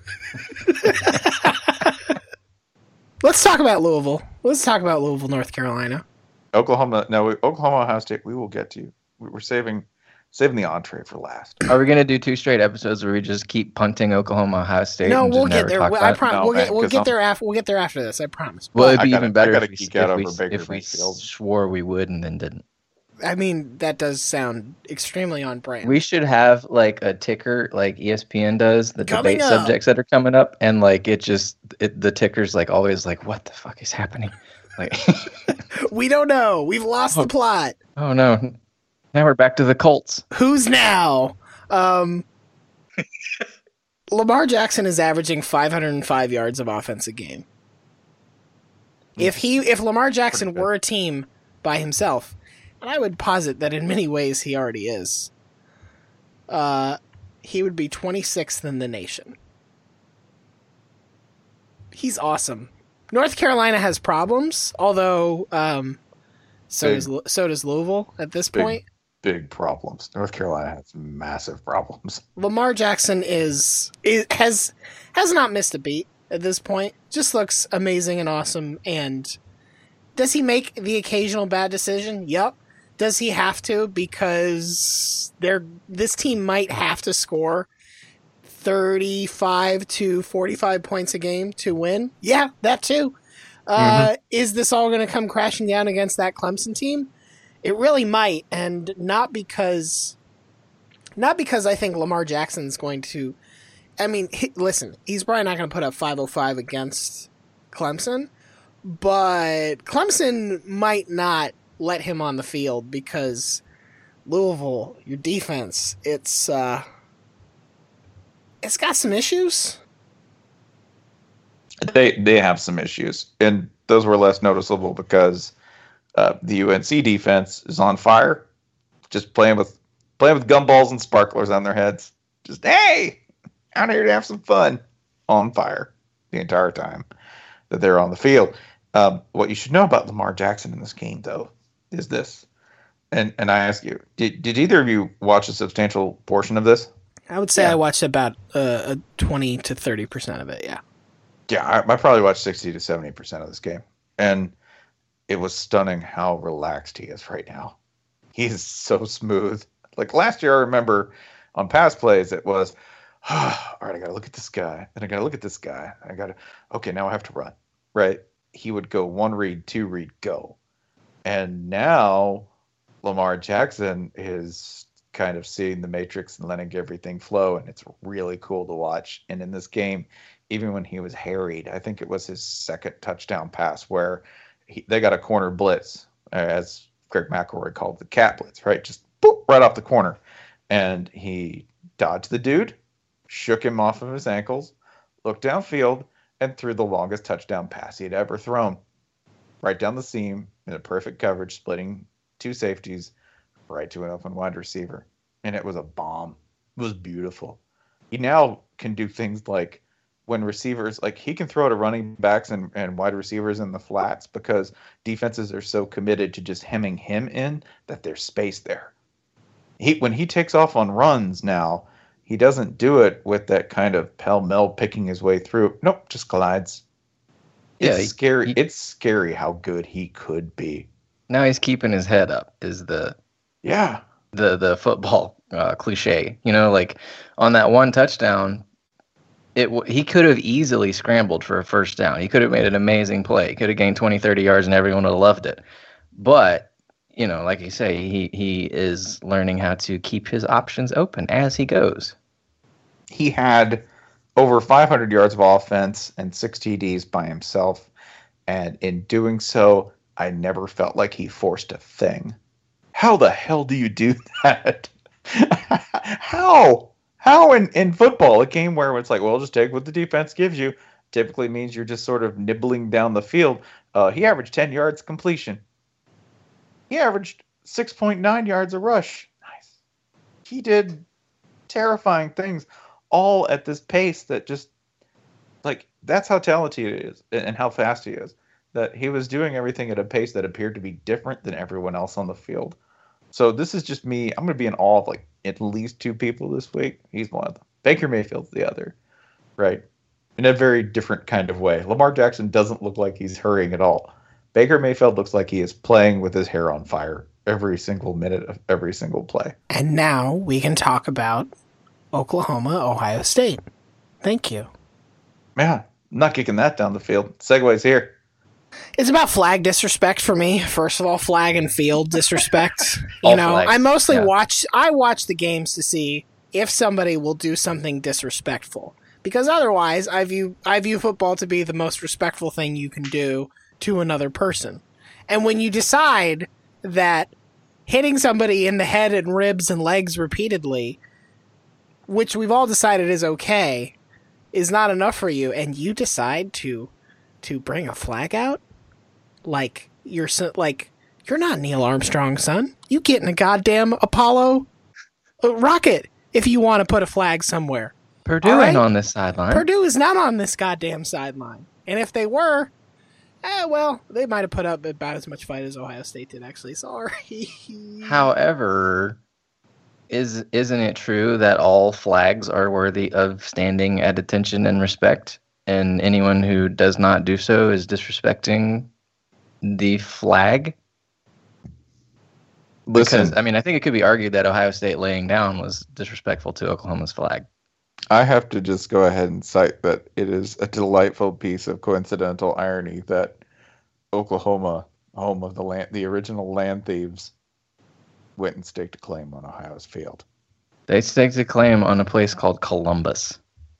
let's talk about Louisville. Let's talk about Louisville, North Carolina. Oklahoma, no, Oklahoma, Ohio State. We will get to you. We're saving saving the entree for last. Are we gonna do two straight episodes where we just keep punting Oklahoma, Ohio State? No, and just we'll get never there. talk I about it? prom- No, we'll man, get we'll 'cause get I'm- there after we'll get there after this. I promise. Well, it'd I be gotta- even better I gotta if we, geek out if we, over Baker if we Mayfield. swore we would and then didn't. I mean, that does sound extremely on brand. We should have like a ticker, like E S P N does, the Coming debate up. subjects that are coming up, and like it just it, the ticker's like always like, what the fuck is happening? Like, We don't know. We've lost the plot. oh no, now we're back to the Colts. Who's now? Um, Lamar Jackson is averaging five hundred five yards of offense a game. If he, if Lamar Jackson Pretty good. were a team by himself, and I would posit that in many ways he already is, uh, he would be twenty-sixth in the nation. He's awesome. North Carolina has problems, although um, so Big. does Lou- so does Louisville at this Big. point. Big problems. North Carolina has massive problems. Lamar Jackson is, is has has not missed a beat at this point. Just looks amazing and awesome. And does he make the occasional bad decision? Yep. Does he have to? Because they're this team might have to score thirty-five to forty-five points a game to win. Yeah, that too. Uh, is this all going to come crashing down against that Clemson team? It really might, and not because, not because I think Lamar Jackson's going to. I mean, he, listen, he's probably not going to put up five oh five against Clemson, but Clemson might not let him on the field because Louisville, your defense, it's uh, it's got some issues. They they have some issues, and those were less noticeable because uh, the U N C defense is on fire, just playing with playing with gumballs and sparklers on their heads. Just hey, out here to have some fun, on fire the entire time that they're on the field. Um, what you should know about Lamar Jackson in this game, though, is this, and and I ask you, did did either of you watch a substantial portion of this? I would say Yeah. I watched about uh, a twenty to thirty percent of it. Yeah. Yeah, I, I probably watched sixty to seventy percent of this game. And it was stunning how relaxed he is right now. He is so smooth. Like last year, I remember on past plays, it was, oh, all right, I got to look at this guy. Then I got to look at this guy. I got to, okay, now I have to run, right? He would go one read, two read, go. And now Lamar Jackson is kind of seeing the matrix and letting everything flow. And it's really cool to watch. And in this game, even when he was harried, I think it was his second touchdown pass where he, they got a corner blitz, uh, as Greg McElroy called the cat blitz, right? Just boop, right off the corner. And he dodged the dude, shook him off of his ankles, looked downfield, and threw the longest touchdown pass he'd ever thrown. Right down the seam in a perfect coverage, splitting two safeties right to an open wide receiver. And it was a bomb. It was beautiful. He now can do things like when receivers, like he can throw to running backs and, and wide receivers in the flats because defenses are so committed to just hemming him in that there's space there. He when he takes off on runs now, he doesn't do it with that kind of pell-mell picking his way through. Nope, just glides. It's Yeah, he- scary. he- it's scary how good he could be. Now he's keeping his head up. Is the Yeah. the the football uh, cliche? You know, like on that one touchdown, it w- he could have easily scrambled for a first down. He could have made an amazing play. He could have gained twenty, thirty yards, and everyone would have loved it. But you know, like you say, he he is learning how to keep his options open as he goes. He had over five hundred yards of offense and six T Ds by himself. And in doing so, I never felt like he forced a thing. How the hell do you do that? How? How in, in football, a game where it's like, well, just take what the defense gives you, typically means you're just sort of nibbling down the field. Uh, he averaged ten yards completion. He averaged six point nine yards a rush. Nice. He did terrifying things all at this pace that just, like, that's how talented he is and how fast he is. That he was doing everything at a pace that appeared to be different than everyone else on the field. So this is just me. I'm going to be in awe of, like, at least two people this week. He's one of them. Baker Mayfield's the other, right? In a very different kind of way. Lamar Jackson doesn't look like he's hurrying at all. Baker Mayfield looks like he is playing with his hair on fire every single minute of every single play. And now we can talk about Oklahoma, Ohio State. Thank you. Man, I'm not kicking that down the field. Segues here. It's about flag disrespect for me. First of all, flag and field disrespect. You All know, flags, I mostly yeah. watch I watch the games to see if somebody will do something disrespectful. Because otherwise, I view I view football to be the most respectful thing you can do to another person. And when you decide that hitting somebody in the head and ribs and legs repeatedly, which we've all decided is okay, is not enough for you, and you decide to to bring a flag out, like you're so, like you're not Neil Armstrong, son. You get in a goddamn Apollo uh, rocket if you want to put a flag somewhere. Purdue All right. ain't on this sideline. Purdue is not on this goddamn sideline, and if they were, eh, well, they might have put up about as much fight as Ohio State did. Actually, sorry. However, is isn't it true that all flags are worthy of standing at attention and respect, and anyone who does not do so is disrespecting the flag? Listen, Because I mean, I think it could be argued that Ohio State laying down was disrespectful to Oklahoma's flag. I have to just go ahead and cite that it is a delightful piece of coincidental irony that Oklahoma, home of the land, the original land thieves, went and staked a claim on Ohio's field. They staked a claim on a place called Columbus.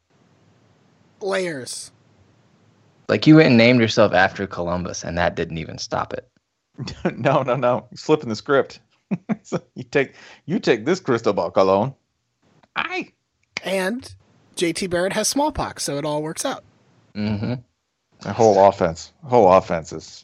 Layers. Like you went and named yourself after Columbus, and that didn't even stop it. no, no, no. You're flipping the script. So you take you take this crystal ball, Cologne. Aye. And J T Barrett has smallpox, so it all works out. Mm-hmm. The whole offense, whole offense is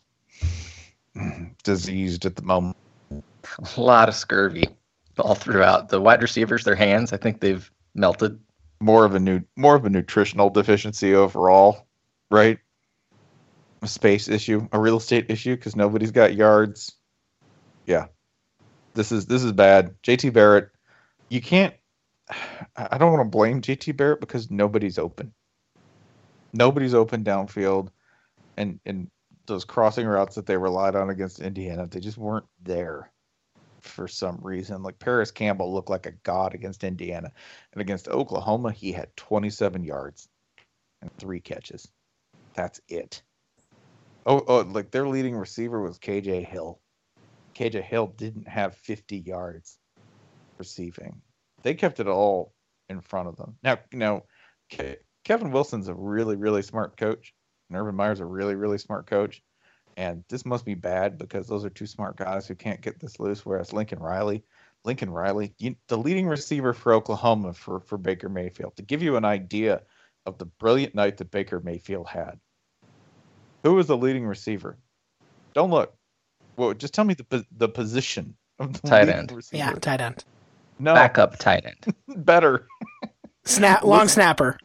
diseased at the moment. A lot of scurvy all throughout. The wide receivers, their hands, I think they've melted. More of a new, more of a nutritional deficiency overall, right? A space issue, a real estate issue, because nobody's got yards. Yeah, this is this is bad. J T Barrett, you can't. I don't want to blame J T Barrett because nobody's open. Nobody's open downfield, and and those crossing routes that they relied on against Indiana, they just weren't there for some reason. Like Paris Campbell looked like a god against Indiana, and against Oklahoma, he had twenty-seven yards and three catches. That's it. Oh, oh, like their leading receiver was K J Hill. K J Hill didn't have fifty yards receiving. They kept it all in front of them. Now, you know, Ke- Kevin Wilson's a really, really smart coach, and Urban Meyer's a really, really smart coach. And this must be bad because those are two smart guys who can't get this loose. Whereas Lincoln Riley, Lincoln Riley, you, the leading receiver for Oklahoma for, for Baker Mayfield, to give you an idea of the brilliant night that Baker Mayfield had. Who was the leading receiver? Don't look. Well, just tell me the the position of the Tight leading end. receiver. Yeah, tight end. No, Backup tight end. better. Snap, long snapper.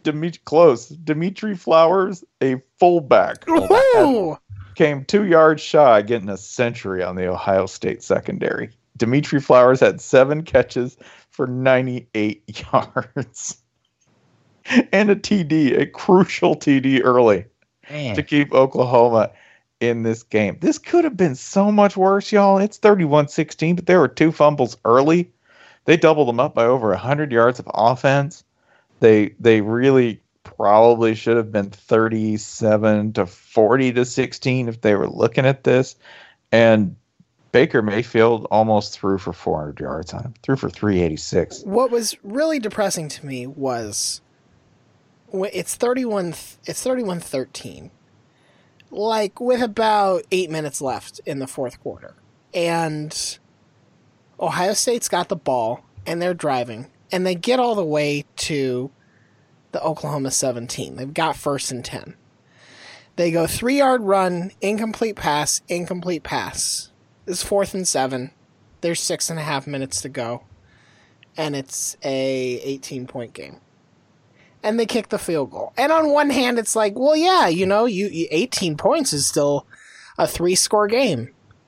Dimitri, close. Dimitri Flowers, a fullback, Ooh! came two yards shy, getting a century on the Ohio State secondary. Dimitri Flowers had seven catches for ninety-eight yards. And a T D, a crucial T D early Man. to keep Oklahoma in this game. This could have been so much worse, y'all. It's thirty-one sixteen, but there were two fumbles early. They doubled them up by over one hundred yards of offense. They they really probably should have been thirty-seven to forty to sixteen if they were looking at this. And Baker Mayfield almost threw for four hundred yards on him. Threw for three eighty-six. What was really depressing to me was it's thirty-one it's thirty-one thirteen. Like with about eight minutes left in the fourth quarter. And Ohio State's got the ball and they're driving and they get all the way to the Oklahoma seventeen. They've got first and ten. They go three-yard run, incomplete pass, incomplete pass. It's fourth and seven. There's six and a half minutes to go. And it's a eighteen-point game. And they kick the field goal. And on one hand, it's like, well, yeah, you know, you, you eighteen points is still a three-score game.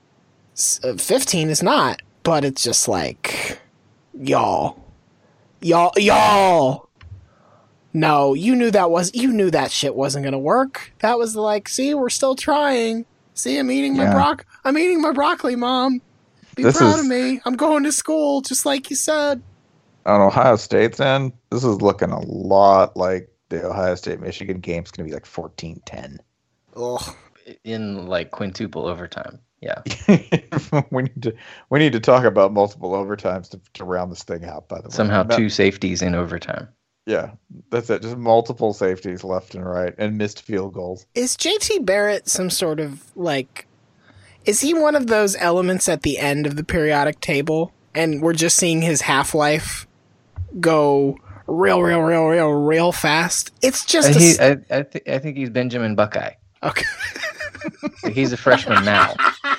fifteen is not. But it's just like, y'all. Y'all. Y'all. No, you knew that was you knew that shit wasn't gonna work. That was like, see, we're still trying. See, I'm eating my Yeah. broc. I'm eating my broccoli, Mom. Be This proud is- of me. I'm going to school, just like you said. On Ohio State's end, this is looking a lot like the Ohio State-Michigan game's going to be like fourteen ten. Ugh. In like quintuple overtime. Yeah. we need to we need to talk about multiple overtimes to, to round this thing out, by the way. Somehow That- two safeties in overtime. Yeah, that's it. Just multiple safeties left and right and missed field goals. Is J T Barrett some sort of like? Is he one of those elements at the end of the periodic table, and we're just seeing his half life go real, real, real, real, real fast? It's just Uh, a he, s- I, I, th- I think he's Benjamin Buckeye. okay. Like, he's a freshman now.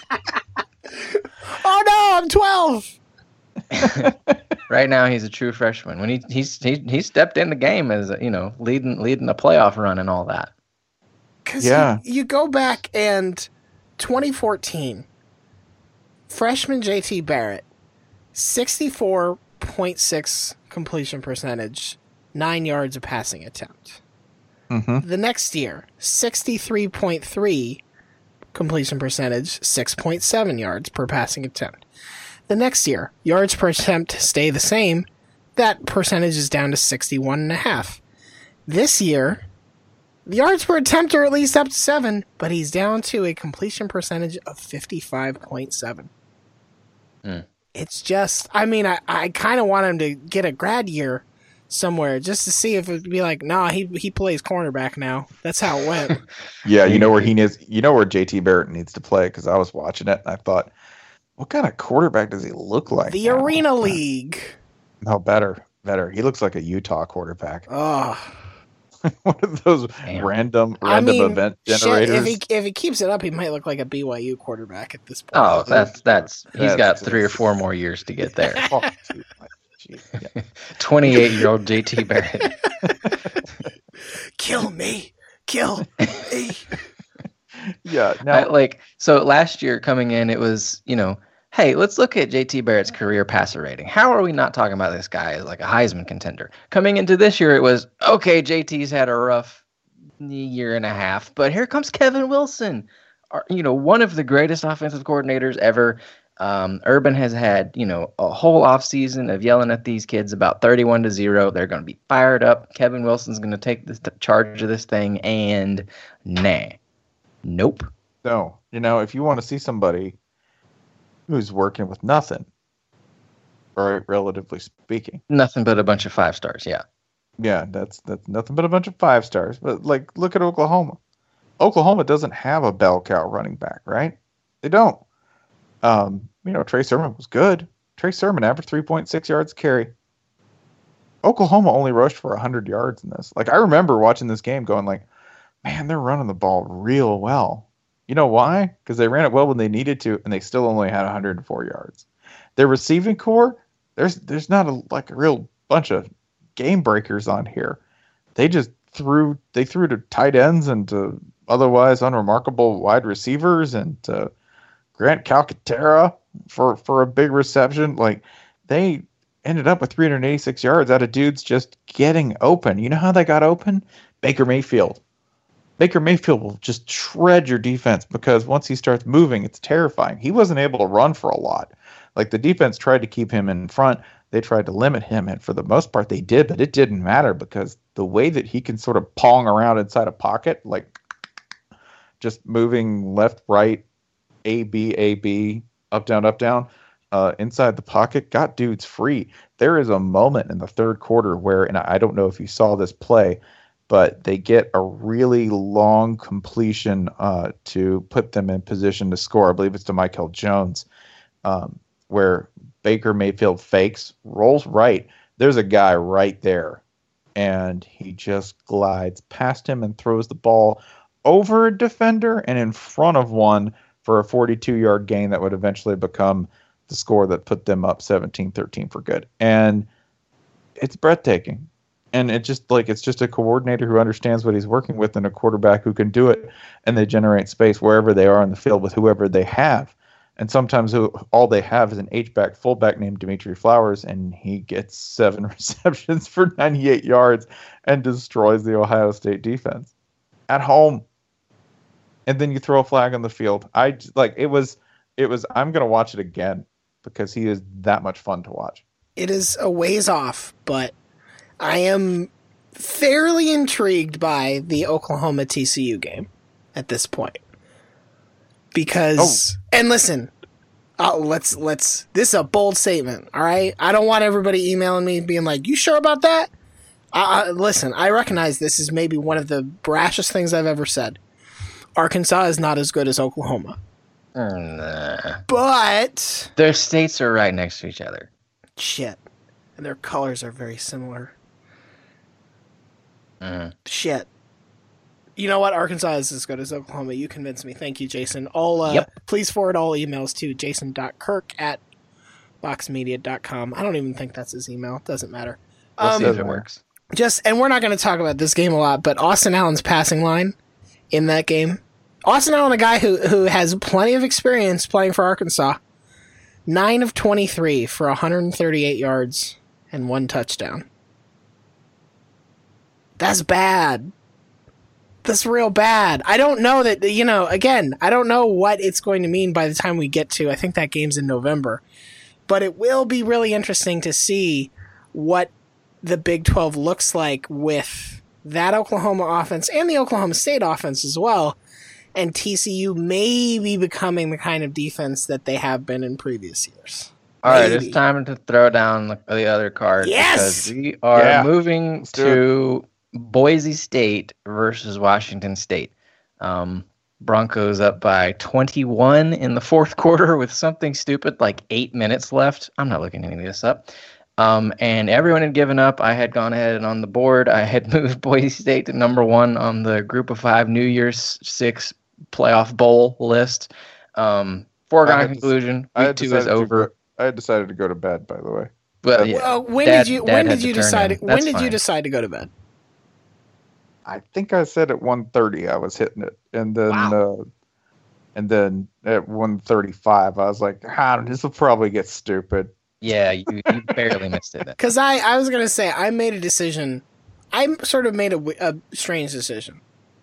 Oh no, I'm twelve. Right now, he's a true freshman. When he he's he, he stepped in the game as a, you know leading leading a playoff run and all that. Because Yeah. you, you go back and twenty fourteen, freshman J T Barrett, sixty-four point six completion percentage, nine yards of passing attempt. Mm-hmm. The next year, sixty-three point three completion percentage, six point seven yards per passing attempt. The next year, yards per attempt stay the same. That percentage is down to sixty-one point five. This year, the yards per attempt are at least up to seven, but he's down to a completion percentage of fifty-five point seven. Mm. It's just, I mean, I, I kind of want him to get a grad year somewhere just to see if it'd be like, nah, he he plays cornerback now. That's how it went. Yeah, you know where he needs. You know where J T Barrett needs to play, because I was watching it and I thought, what kind of quarterback does he look like? The now? Arena League. No, better, better. He looks like a Utah quarterback. Oh, One of those Damn. random I random mean, event shit, generators. if he if he keeps it up, he might look like a B Y U quarterback at this point. Oh, that's that's he's That's got just- three or four more years to get there. Oh, geez, geez, yeah. twenty-eight year old J T Barrett. Kill me, kill me. Yeah, I- now like so last year coming in, it was you know, hey, let's look at J T Barrett's career passer rating. How are we not talking about this guy as like a Heisman contender? Coming into this year, it was okay. J T's had a rough year and a half, but here comes Kevin Wilson, Our- you know, one of the greatest offensive coordinators ever. Um, Urban has had you know a whole offseason of yelling at these kids about thirty-one to zero. They're going to be fired up. Kevin Wilson's going to take the charge of this thing, and nah, nope. no, you know, if you want to see somebody who's working with nothing, right, relatively speaking, Nothing but a bunch of five stars. Yeah. yeah, that's that's nothing but a bunch of five stars. But like, look at Oklahoma. Oklahoma doesn't have a bell cow running back, right? They don't. Um, you know, Trey Sermon was good. Trey Sermon averaged three point six yards a carry. Oklahoma only rushed for one hundred yards in this. Like, I remember watching this game going like, man, they're running the ball real well. You know why? Because they ran it well when they needed to, and they still only had one hundred four yards. Their receiving core, there's there's not a like a real bunch of game breakers on here. they just threw they threw to tight ends and to otherwise unremarkable wide receivers and to Grant Calcaterra for for a big reception. Like, they ended up with three hundred eighty-six yards out of dudes just getting open. You know how they got open? Baker Mayfield. Baker Mayfield will just shred your defense because once he starts moving, it's terrifying. He wasn't able to run for a lot. Like, the defense tried to keep him in front. They tried to limit him, and for the most part they did, but it didn't matter because the way that he can sort of pong around inside a pocket, like just moving left, right, A, B, A, B, up, down, up, down, uh, inside the pocket, got dudes free. There is a moment in the third quarter where, and I don't know if you saw this play, but they get a really long completion uh, to put them in position to score. I believe it's to Michael Jones, um, where Baker Mayfield fakes, rolls right. There's a guy right there, and he just glides past him and throws the ball over a defender and in front of one for a forty-two-yard gain that would eventually become the score that put them up seventeen thirteen for good. And it's breathtaking. And it just like it's just a coordinator who understands what he's working with and a quarterback who can do it, and they generate space wherever they are on the field with whoever they have. And sometimes who, all they have is an H-back fullback named Dimitri Flowers, and he gets seven receptions for ninety-eight yards and destroys the Ohio State defense at home. And then you throw a flag on the field. I like it was it was I'm going to watch it again because he is that much fun to watch. It is a ways off, but I am fairly intrigued by the Oklahoma T C U game at this point. Because, oh. and listen, uh, let's, let's, this is a bold statement, all right? I don't want everybody emailing me being like, you sure about that? Uh, listen, I recognize this is maybe one of the brashest things I've ever said. Arkansas is not as good as Oklahoma. Nah. But their states are right next to each other. Shit. And their colors are very similar. Mm. Shit. You know what? Arkansas is as good as Oklahoma. You convinced me. Thank you, Jason. All, uh, yep. Please forward all emails to jason dot kirk at box media dot com. I don't even think that's his email. Doesn't matter. We'll um, see if it works. Just, and we're not going to talk about this game a lot, but Austin Allen's passing line in that game. Austin Allen, a guy who, who has plenty of experience playing for Arkansas. nine of twenty-three for one hundred thirty-eight yards and one touchdown. That's bad. That's real bad. I don't know that, you know, again, I don't know what it's going to mean by the time we get to, I think that game's in November. But it will be really interesting to see what the Big twelve looks like with that Oklahoma offense and the Oklahoma State offense as well. And T C U may be becoming the kind of defense that they have been in previous years. All right, Maybe. it's time to throw down the, the other card. Yes! Because we are Yeah. moving Let's do to Boise State versus Washington State. Um, Broncos up by twenty-one in the fourth quarter with something stupid like eight minutes left. I'm not looking any of this up. Um, and everyone had given up. I had gone ahead and on the board, I had moved Boise State to number one on the Group of Five New Year's Six playoff bowl list. Um, foregone conclusion. I Week had two is decided to over. go- I had decided to go to bed, by the way. But yeah, Well, when Dad- did you Dad when had did to you turn decide in. when That's did you fine. decide to go to bed? I think I said at one thirty I was hitting it, and then Wow. uh, and then at one thirty-five I was like, ah, this will probably get stupid. Yeah, you, you barely missed it. Because I, I was going to say, I made a decision. I sort of made a, w- a strange decision.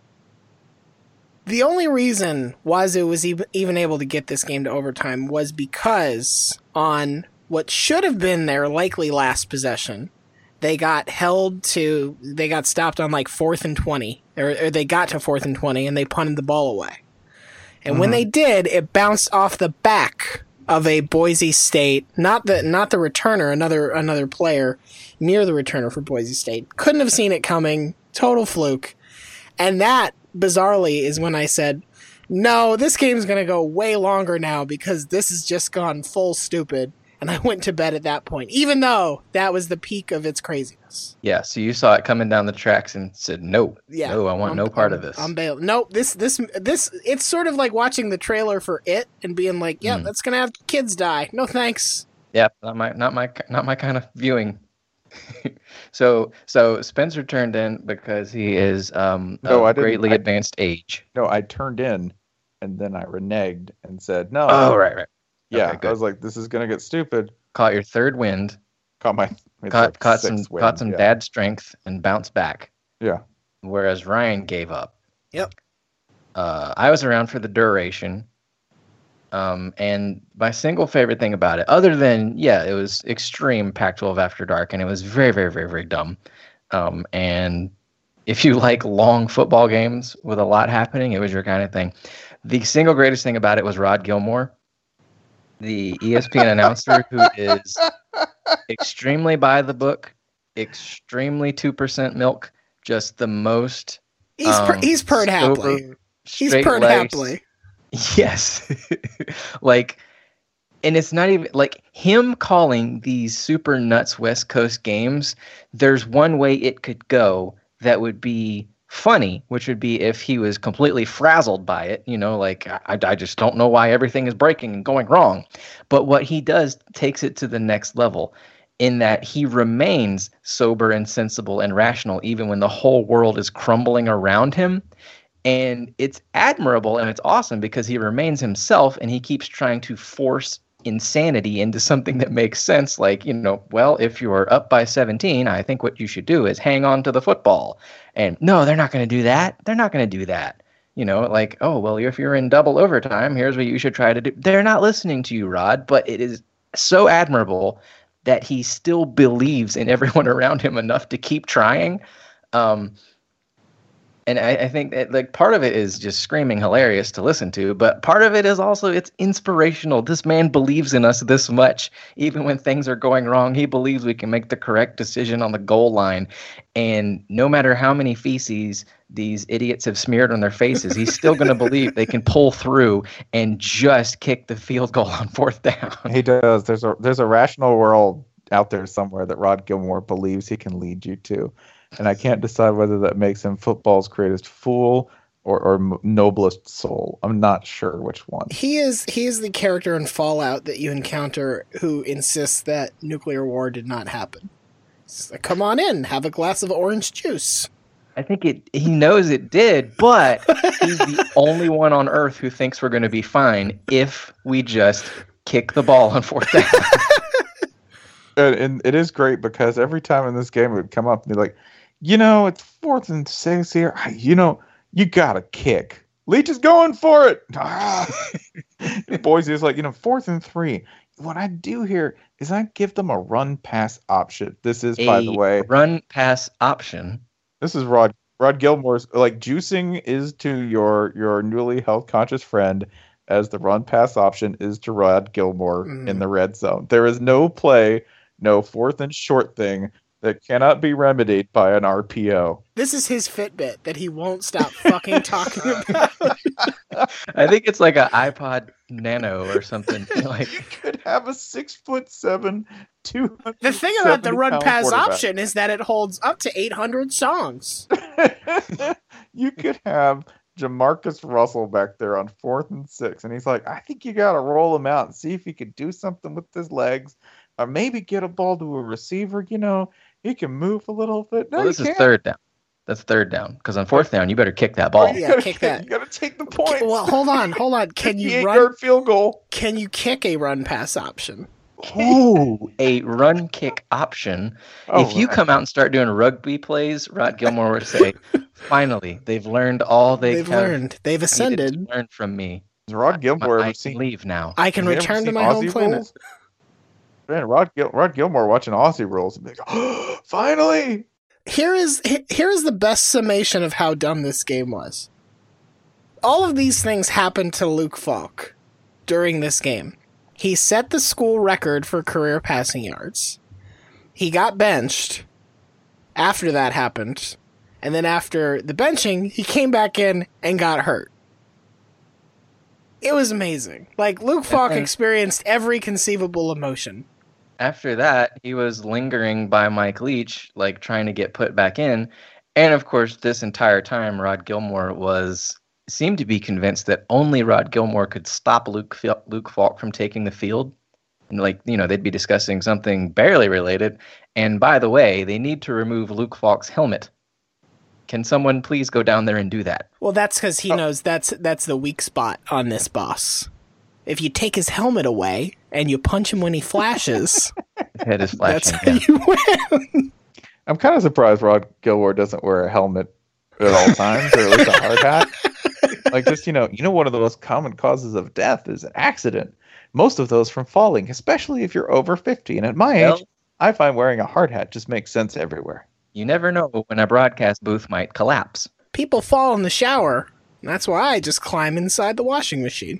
The only reason Wazoo was e- even able to get this game to overtime was because on what should have been their likely last possession, they got held to, they got stopped on like fourth and twenty, or, or they got to fourth and twenty, and they punted the ball away. And when Mhm. they did, it bounced off the back of a Boise State, not the not the returner, another another player near the returner for Boise State. Couldn't have seen it coming. Total fluke. And that, bizarrely, is when I said, no, this game's going to go way longer now because this has just gone full stupid. And I went to bed at that point, even though that was the peak of its craziness. Yeah, so you saw it coming down the tracks and said, no, Yeah, no, I want I'm- no part I'm- of this. I'm bail. Nope. This, this, this. It's sort of like watching the trailer for It and being like, "Yeah, Mm. that's gonna have kids die." No thanks. Yeah, not my, not my, not my kind of viewing so so Spencer turned in because he is um No, I of didn't. greatly I- advanced age. No, I turned in, and then I reneged and said no. Oh, right, right. yeah, okay, I good. was like, this is gonna get stupid. Caught your third wind. Caught my it's Caught like caught some sixth wind, caught some yeah. dad strength and bounced back. Yeah. Whereas Ryan gave up. Yep. Uh, I was around for the duration. Um, and my single favorite thing about it, other than, yeah, it was extreme Pac twelve After Dark, and it was very, very, very, very dumb. Um, and if you like long football games with a lot happening, it was your kind of thing. The single greatest thing about it was Rod Gilmore, the E S P N announcer who is extremely by the book, extremely two percent milk, just the most He's per- um, he's purred happily. sober, He's purred straight-laced- happily. Yes. like, and it's not even like him calling these super nuts West Coast games. There's one way it could go that would be funny, which would be if he was completely frazzled by it. You know, like, I, I just don't know why everything is breaking and going wrong. But what he does takes it to the next level in that he remains sober and sensible and rational, even when the whole world is crumbling around him. And it's admirable and it's awesome because he remains himself and he keeps trying to force insanity into something that makes sense. Like, you know, well, if you're up by seventeen, I think what you should do is hang on to the football. And no, they're not going to do that. They're not going to do that. You know, like, oh, well, if you're in double overtime, here's what you should try to do. They're not listening to you, Rod, but it is so admirable that he still believes in everyone around him enough to keep trying. Um, And I, I think that like part of it is just screaming hilarious to listen to, but part of it is also it's inspirational. This man believes in us this much, even when things are going wrong. He believes we can make the correct decision on the goal line, and no matter how many feces these idiots have smeared on their faces, he's still going to believe they can pull through and just kick the field goal on fourth down. He does. There's a there's a rational world out there somewhere that Rod Gilmore believes he can lead you to. And I can't decide whether that makes him football's greatest fool or, or noblest soul. I'm not sure which one. He is he is the character in Fallout that you encounter who insists that nuclear war did not happen. He's like, come on in, have a glass of orange juice. I think it. He knows it did, but he's the only one on Earth who thinks we're going to be fine if we just kick the ball on fourth down. And, and it is great because every time in this game it would come up and be like, you know, it's fourth and six here. You know, you got to kick. Leach is going for it. Ah. Boise is like, you know, fourth and three. What I do here is I give them a run pass option. This is, a by the way, run pass option. This is Rod Rod Gilmore's like juicing is to your your newly health conscious friend as the run pass option is to Rod Gilmore Mm. in the red zone. There is no play, no fourth and short thing that cannot be remedied by an R P O. This is his Fitbit that he won't stop fucking talking about. I think it's like an iPod Nano or something. Like, You could have a six foot seven, two. The thing about the run pass option is that it holds up to eight hundred songs. You could have Jamarcus Russell back there on fourth and six, and he's like, I think you got to roll him out and see if he could do something with his legs, or maybe get a ball to a receiver. You know, he can move a little bit. No, well, this you is can't. third down. That's third down because on fourth down you better kick that ball. Yeah, gotta kick get- that. You got to take the point. Well, hold on, hold on. Can you fifty-eight run? yard field goal. Can you kick a run pass option? Oh, a run kick option. Oh, if you right. come out and start doing rugby plays, Rod Gilmore would say, "Finally, they've learned all they They've have learned. They've needed ascended. to learn from me. Has Rod Gilmore I ever can seen? leave now." I can Has he ever return to seen my home Aussie planet. rules? Man, Rod, Gil- Rod Gilmore watching Aussie rules and be like, oh, finally. Here is he- here is the best summation of how dumb this game was. All of these things happened to Luke Falk during this game. He set the school record for career passing yards. He got benched after that happened. And then after the benching, he came back in and got hurt. It was amazing. Like, Luke Falk And- experienced every conceivable emotion. After that, he was lingering by Mike Leach, like trying to get put back in. And of course, this entire time, Rod Gilmore was seemed to be convinced that only Rod Gilmore could stop Luke Luke Falk from taking the field. like, you know, they'd be discussing something barely related. And by the way, they need to remove Luke Falk's helmet. Can someone please go down there and do that? Well, that's because he Oh. knows that's that's the weak spot on this boss. If you take his helmet away and you punch him when he flashes, His head is that's flashing. how Yeah. you win. I'm kind of surprised Rod Gilmore doesn't wear a helmet at all times, or at least a hard hat. Like, just, you know, you know, one of the most common causes of death is an accident. Most of those from falling, especially if you're over fifty. And at my Well- age, I find wearing a hard hat just makes sense everywhere. You never know when a broadcast booth might collapse. People fall in the shower. That's why I just climb inside the washing machine.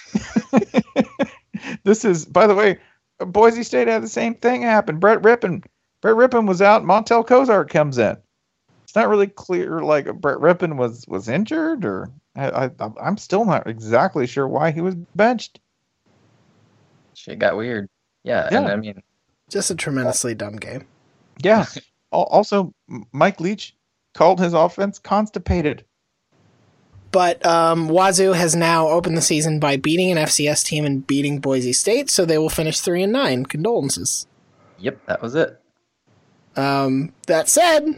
This is, by the way, Boise State had the same thing happen. Brett Rippon, Brett Rippon was out. Montel Kozart comes in. It's not really clear, like, Brett Rippon was was injured, or I, I I'm still not exactly sure why he was benched. Shit got weird. Yeah, Yeah. and I mean, Just a tremendously dumb game. Yeah. Al- Also, M- Mike Leach called his offense constipated. But um, Wazoo has now opened the season by beating an F C S team and beating Boise State, so they will finish three and nine. Condolences. yep, that was it. Um, that said,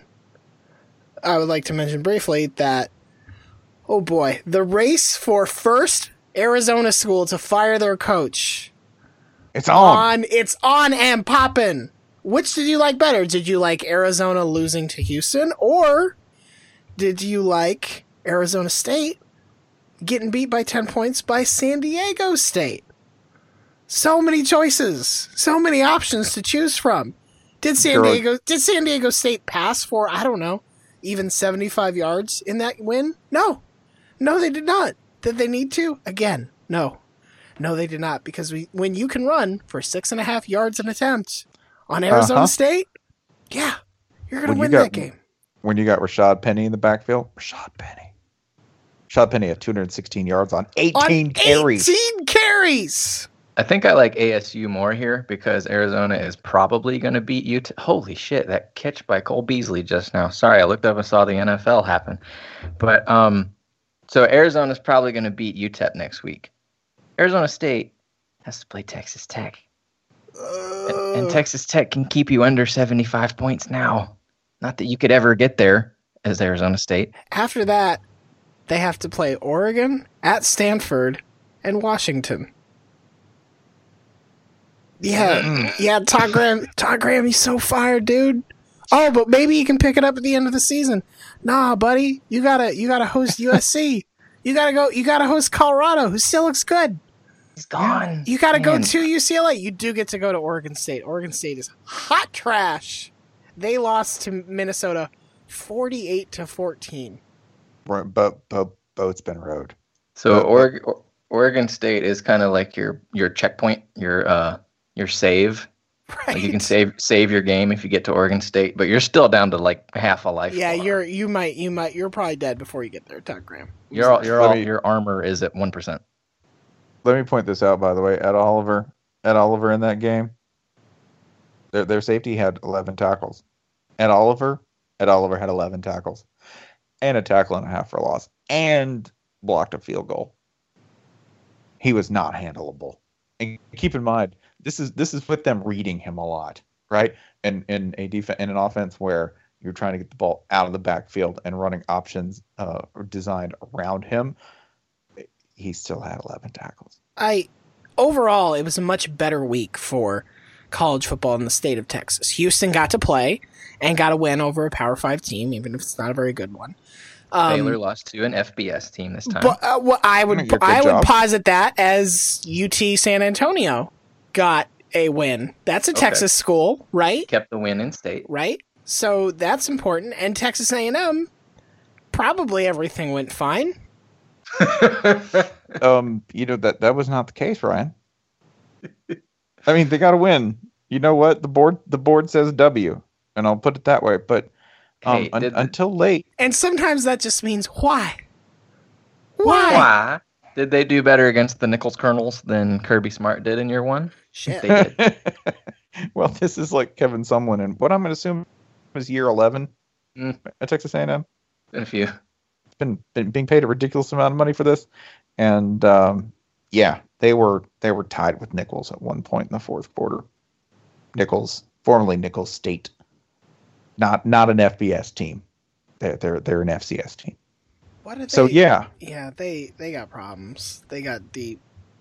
I would like to mention briefly that, oh boy, the race for first Arizona school to fire their coach It's on. on it's on and poppin'. Which did you like better? Did you like Arizona losing to Houston, or did you like Arizona State getting beat by ten points by San Diego State? So many choices, so many options to choose from. Did San Girl. Diego did San Diego State pass for, I don't know, even seventy-five yards in that win? No. No, they did not. Did they need to? Again, no. No, they did not, because we when you can run for six and a half yards an attempt on Arizona Uh-huh. State, yeah, you're going When to you win got- that game. When you got Rashad Penny in the backfield, Rashad Penny. Rashad Penny had two hundred sixteen yards on eighteen On carries. eighteen carries! I think I like A S U more here because Arizona is probably going to beat Utah. Holy shit, that catch by Cole Beasley just now. Sorry, I looked up and saw the N F L happen. But um, so Arizona's probably going to beat U T E P next week. Arizona State has to play Texas Tech. And, and Uh, Texas Tech can keep you under seventy-five points now. Not that you could ever get there as Arizona State. After that, they have to play Oregon, at Stanford, and Washington. Yeah, yeah, Todd Graham, Todd Graham, he's so fired, dude. Oh, but maybe he can pick it up at the end of the season. Nah, buddy, you gotta, you gotta host U S C. You gotta go, you gotta host Colorado, who still looks good. He's gone. You gotta go Man. to U C L A. You do get to go to Oregon State. Oregon State is hot trash. They lost to Minnesota, forty-eight to fourteen. Right, But, but Boat's been road. So Uh, Oregon, Oregon State is kind of like your your checkpoint, your uh your save. Right? Like you can save save your game if you get to Oregon State, but you're still down to like half a life. Yeah, bar. you're you might you might you're probably dead before you get there, Todd Graham. You're all, you're Let all, me- your armor is at one percent. Let me point this out, by the way. Ed Oliver, Ed Oliver in that game, their their safety had eleven tackles. Ed Oliver, Ed Oliver had eleven tackles, and a tackle and a half for loss, and blocked a field goal. He was not handleable. And keep in mind, this is this is with them reading him a lot, right? And in a defense, in an offense where you're trying to get the ball out of the backfield and running options uh, designed around him, he still had eleven tackles. I overall it was a much better week for college football in the state of Texas. Houston got to play and got a win over a Power Five team, even if it's not a very good one. Um, Baylor lost to an F B S team this time. But uh, well, I would Good I would job. posit that as U T San Antonio got a win. That's a Okay. Texas school, right? Kept the win in state. Right. So that's important. And Texas A and M, probably everything went fine. Um, you know that that was not the case, Ryan. I mean, they got to win. You know what? The board the board says W, and I'll put it that way. But um, Hey, un- did the- until late, And sometimes that just means why. Why? Why did they do better against the Nichols Colonels than Kirby Smart did in year one? Shit. They did. well, this is like Kevin Sumlin, and what I'm going to assume is year eleven Mm. at Texas A and M. Been a few. Been, been being paid a ridiculous amount of money for this, and um, Yeah, they were they were tied with Nichols at one point in the fourth quarter. Nichols, formerly Nichols State, not not an F B S team. They're they're they're an F C S team. What are they? So yeah, yeah, they they got problems. They got deep.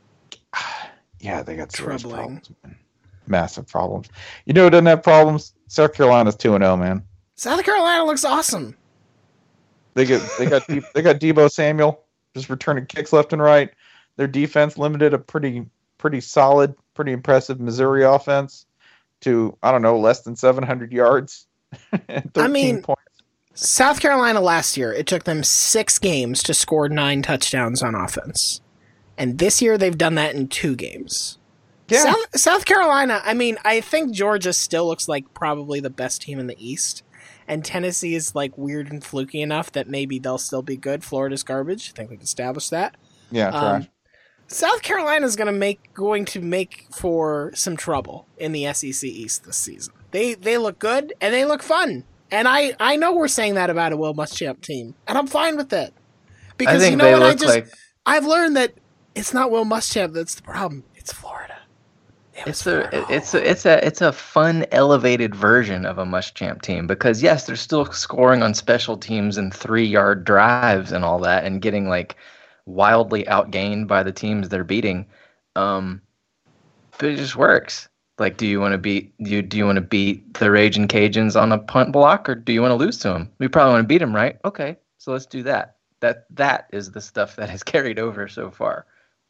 yeah, they got serious Troubling. problems, man. Massive problems. You know who doesn't have problems? South Carolina's two and zero, man. South Carolina looks awesome. They get they got De- they got Debo Samuel just returning kicks left and right. Their defense limited a pretty pretty solid, pretty impressive Missouri offense to I don't know less than seven hundred yards and thirteen I mean, points. South Carolina last year, it took them six games to score nine touchdowns on offense, and this year they've done that in two games. Yeah. South, South Carolina, I mean, I think Georgia still looks like probably the best team in the East, and Tennessee is like weird and fluky enough that maybe they'll still be good. Florida's garbage. I think we've established that. Yeah, trash. Um, South Carolina's going to make going to make for some trouble in the S E C East this season. They they look good and they look fun, and I, I know we're saying that about a Will Muschamp team, and I'm fine with it because I think you know they what I look just like I've learned that it's not Will Muschamp that's the problem. It's Florida. It was it's a Florida. it's a it's a it's a fun elevated version of a Muschamp team because yes, they're still scoring on special teams and three yard drives and all that and getting like wildly outgained by the teams they're beating. Um, but it just works. Like, do you want to beat do you do you want to beat the Raging Cajuns on a punt block, or do you want to lose to them? We probably want to beat them, right? Okay, so let's do that. That that is the stuff that has carried over so far.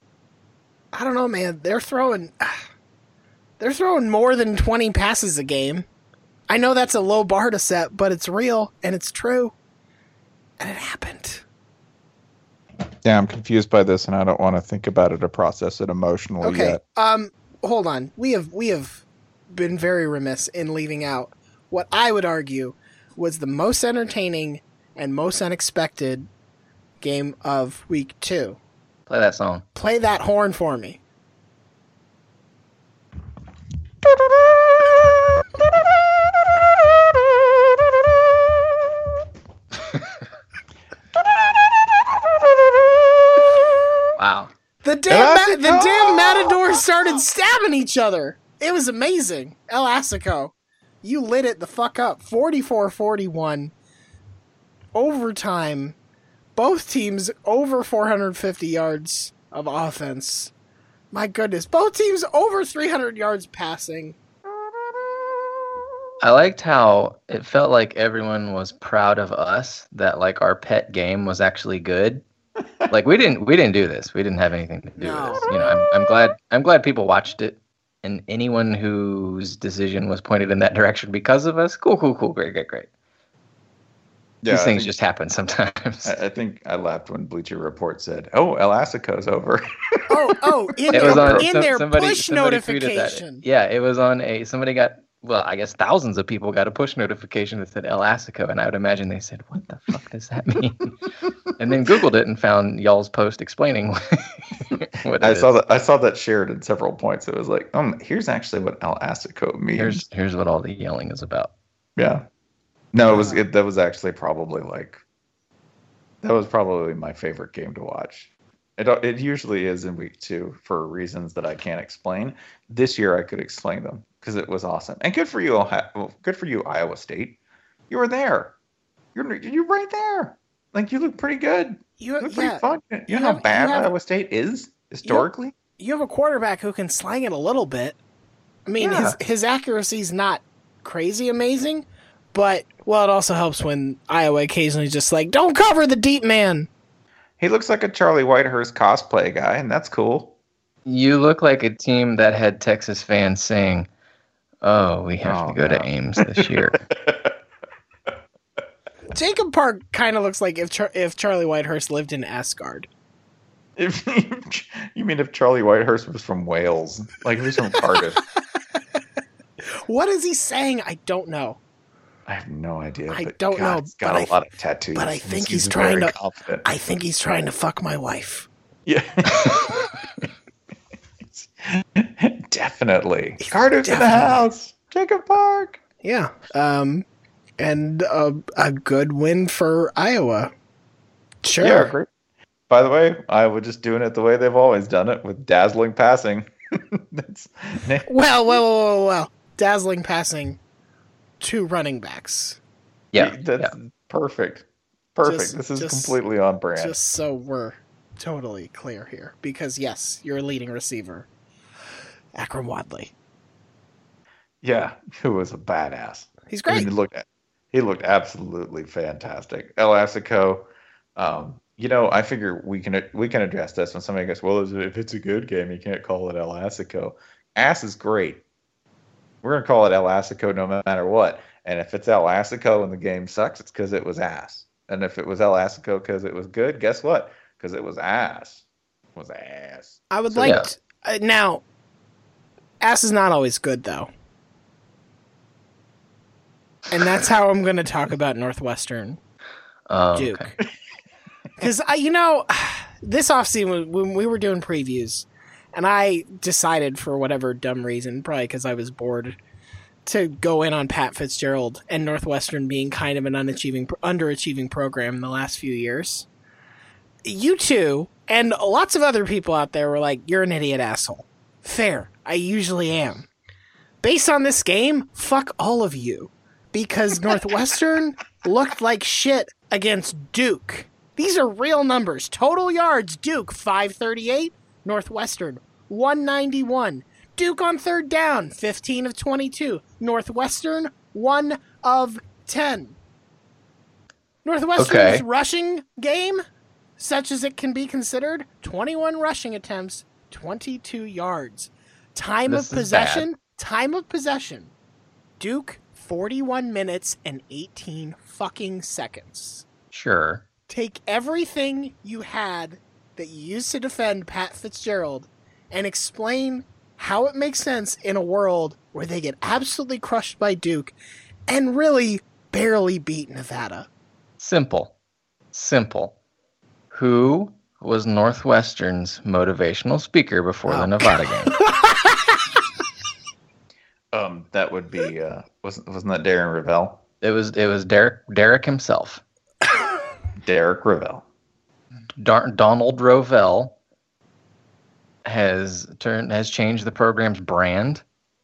I don't know, man. They're throwing they're throwing more than twenty passes a game. I know that's a low bar to set, but it's real and it's true. And it happened. Yeah, I'm confused by this, and I don't want to think about it or process it emotionally Okay. yet. Um hold on. We have we have been very remiss in leaving out what I would argue was the most entertaining and most unexpected game of week two. Play that song. Play that horn for me. Wow. The damn Elastico! ma- the damn matadors started stabbing each other. It was amazing. Elastico, you lit it the fuck up. forty-four forty-one. Overtime. Both teams over four hundred fifty yards of offense. My goodness. Both teams over three hundred yards passing. I liked how it felt like everyone was proud of us that like our pet game was actually good. Like we didn't we didn't do this. We didn't have anything to do No. with this. You know, I'm I'm glad I'm glad people watched it, and anyone whose decision was pointed in that direction because of us, cool, cool, cool, great, great, great. Yeah, These I things think- just happen sometimes. I, I think I laughed when Bleacher Report said, "Oh, Elastico's over." Oh, oh, in It their, was on in some- their somebody, push somebody tweeted notification. that. Yeah, it was on a somebody got well, I guess thousands of people got a push notification that said Elastico, and I would imagine they said, "What the fuck does that mean?" And then Googled it and found y'all's post explaining what it I is. saw that. I saw that shared in several points. It was like, um, here's actually what Elastico means. Here's here's what all the yelling is about. Yeah. No, it was it, that was actually probably like that was probably my favorite game to watch. It it usually is in week two for reasons that I can't explain. This year I could explain them because it was awesome. And good for you, Ohio, good for you, Iowa State. You were there. You're you're right there. Like you look pretty good. You, You look pretty yeah, fun. You, You know have- how bad you have- Iowa State is historically. you have a quarterback who can slang it a little bit. I mean, Yeah. his his accuracy's not crazy amazing, but well, it also helps when Iowa occasionally just like, don't cover the deep man. He looks like a Charlie Whitehurst cosplay guy, and that's cool. You look like a team that had Texas fans saying, "Oh, we have Oh, to go no. to Ames this year." Jacob Park kind of looks like if Char- if Charlie Whitehurst lived in Asgard. If you mean if Charlie Whitehurst was from Wales, like he was from Cardiff? What is he saying? I don't know. I have no idea. I but don't God, know, He's got but a I- lot of tattoos. but I and think seems he's trying very to- confident. I think he's trying to fuck my wife. Yeah, definitely. Cardiff in the definitely- house. Jacob Park. Yeah. Um, and a, a good win for Iowa. Sure. Yeah, great. by the way, Iowa just doing it the way they've always done it with dazzling passing. That's, well, well, well, well, well, dazzling passing to running backs. Yeah, that's yeah. perfect. Perfect. Just- this is just- completely on brand. Just so we're totally clear here, because yes, your leading receiver, Akram Wadley. Yeah, who was a badass. He's I great. mean, he looked he looked absolutely fantastic. El Asico, um, you know, I figure we can we can address this when somebody goes, well, if it's a good game, you can't call it El Asico. Ass is great. We're gonna call it El Asico no matter what. And if it's El Asico and the game sucks, it's because it was ass. And if it was El Asico because it was good, guess what? Because it was ass. It was ass. I would So, like yeah. to, uh, now. Ass is not always good though, and that's how I'm going to talk about Northwestern Oh, Duke. okay. Because I, you know, this offseason when we were doing previews, and I decided for whatever dumb reason, probably because I was bored, to go in on Pat Fitzgerald and Northwestern being kind of an unachieving, underachieving program in the last few years. You two and lots of other people out there were like, "You're an idiot, asshole." Fair, I usually am. Based on this game, fuck all of you, because Northwestern looked like shit against Duke. These are real numbers. Total yards, Duke five thirty-eight, Northwestern one ninety-one. Duke on third down, fifteen of twenty-two. Northwestern one of ten. Northwestern's Okay. rushing game, such as it can be considered, twenty-one rushing attempts, twenty-two yards. Time This of is possession, time of possession. Duke forty-one minutes and eighteen fucking seconds. Sure. Take everything you had that you used to defend Pat Fitzgerald and explain how it makes sense in a world where they get absolutely crushed by Duke and really barely beat Nevada. Simple. Simple. Who was Northwestern's motivational speaker before Oh, the Nevada game? Um, that would be uh, wasn't wasn't that Darren Ravel? It was it was Derek Derek himself. Derek Ravel. Dar- Donald Rovell has turned has changed the program's brand,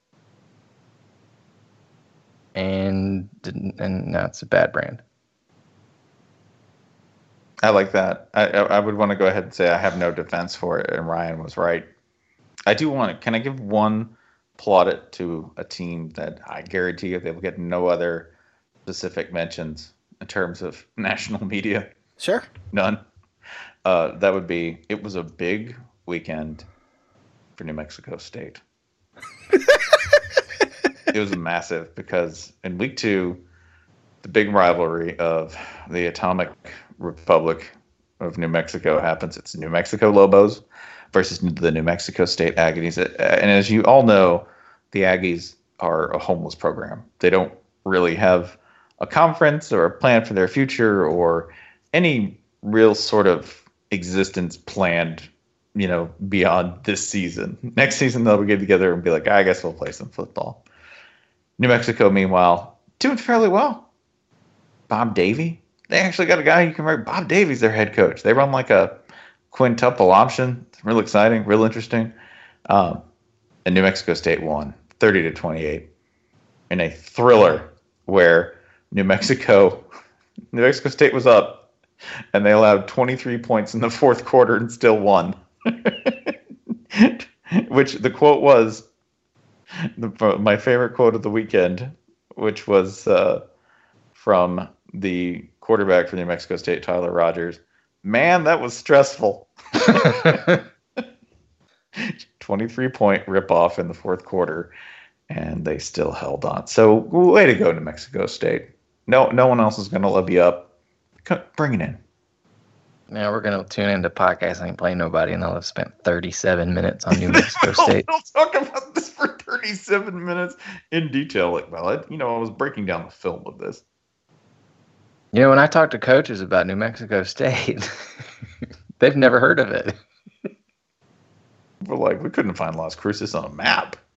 and didn't, and that's a bad brand. I like that. I I I would want to go ahead and say I have no defense for it, and Ryan was right. I do want to. Can I give one plaudit to a team that I guarantee you they will get no other specific mentions in terms of national media? Sure. None. Uh, that would be. It was a big weekend for New Mexico State. It was massive because in week two, the big rivalry of the Atomic Republic of New Mexico happens. It's New Mexico Lobos versus the New Mexico State Aggies. And as you all know, the Aggies are a homeless program. They don't really have a conference or a plan for their future or any real sort of existence planned, you know, beyond this season. Next season, they'll get together and be like, I guess we'll play some football. New Mexico, meanwhile, doing fairly well. Bob Davie. They actually got a guy you can write. Bob Davie's their head coach. They run like a quintuple option. It's real exciting, real interesting. Um, and New Mexico State won thirty to twenty-eight in a thriller where New Mexico, New Mexico State was up, and they allowed twenty-three points in the fourth quarter and still won. Which the quote was, the, my favorite quote of the weekend, which was uh, from the quarterback for New Mexico State, Tyler Rogers. Man, that was stressful. twenty-three point ripoff in the fourth quarter, and they still held on. So, way to go, New Mexico State. No, no one else is going to love you up. Come, bring it in. Now we're gonna tune into podcasts. I ain't play nobody, and I'll have spent thirty-seven minutes on New Mexico No, State. We'll talk about this for thirty-seven minutes in detail. Like, well, I, you know, I was breaking down the film of this. You know, when I talk to coaches about New Mexico State, they've never heard of it. We're like, we couldn't find Las Cruces on a map.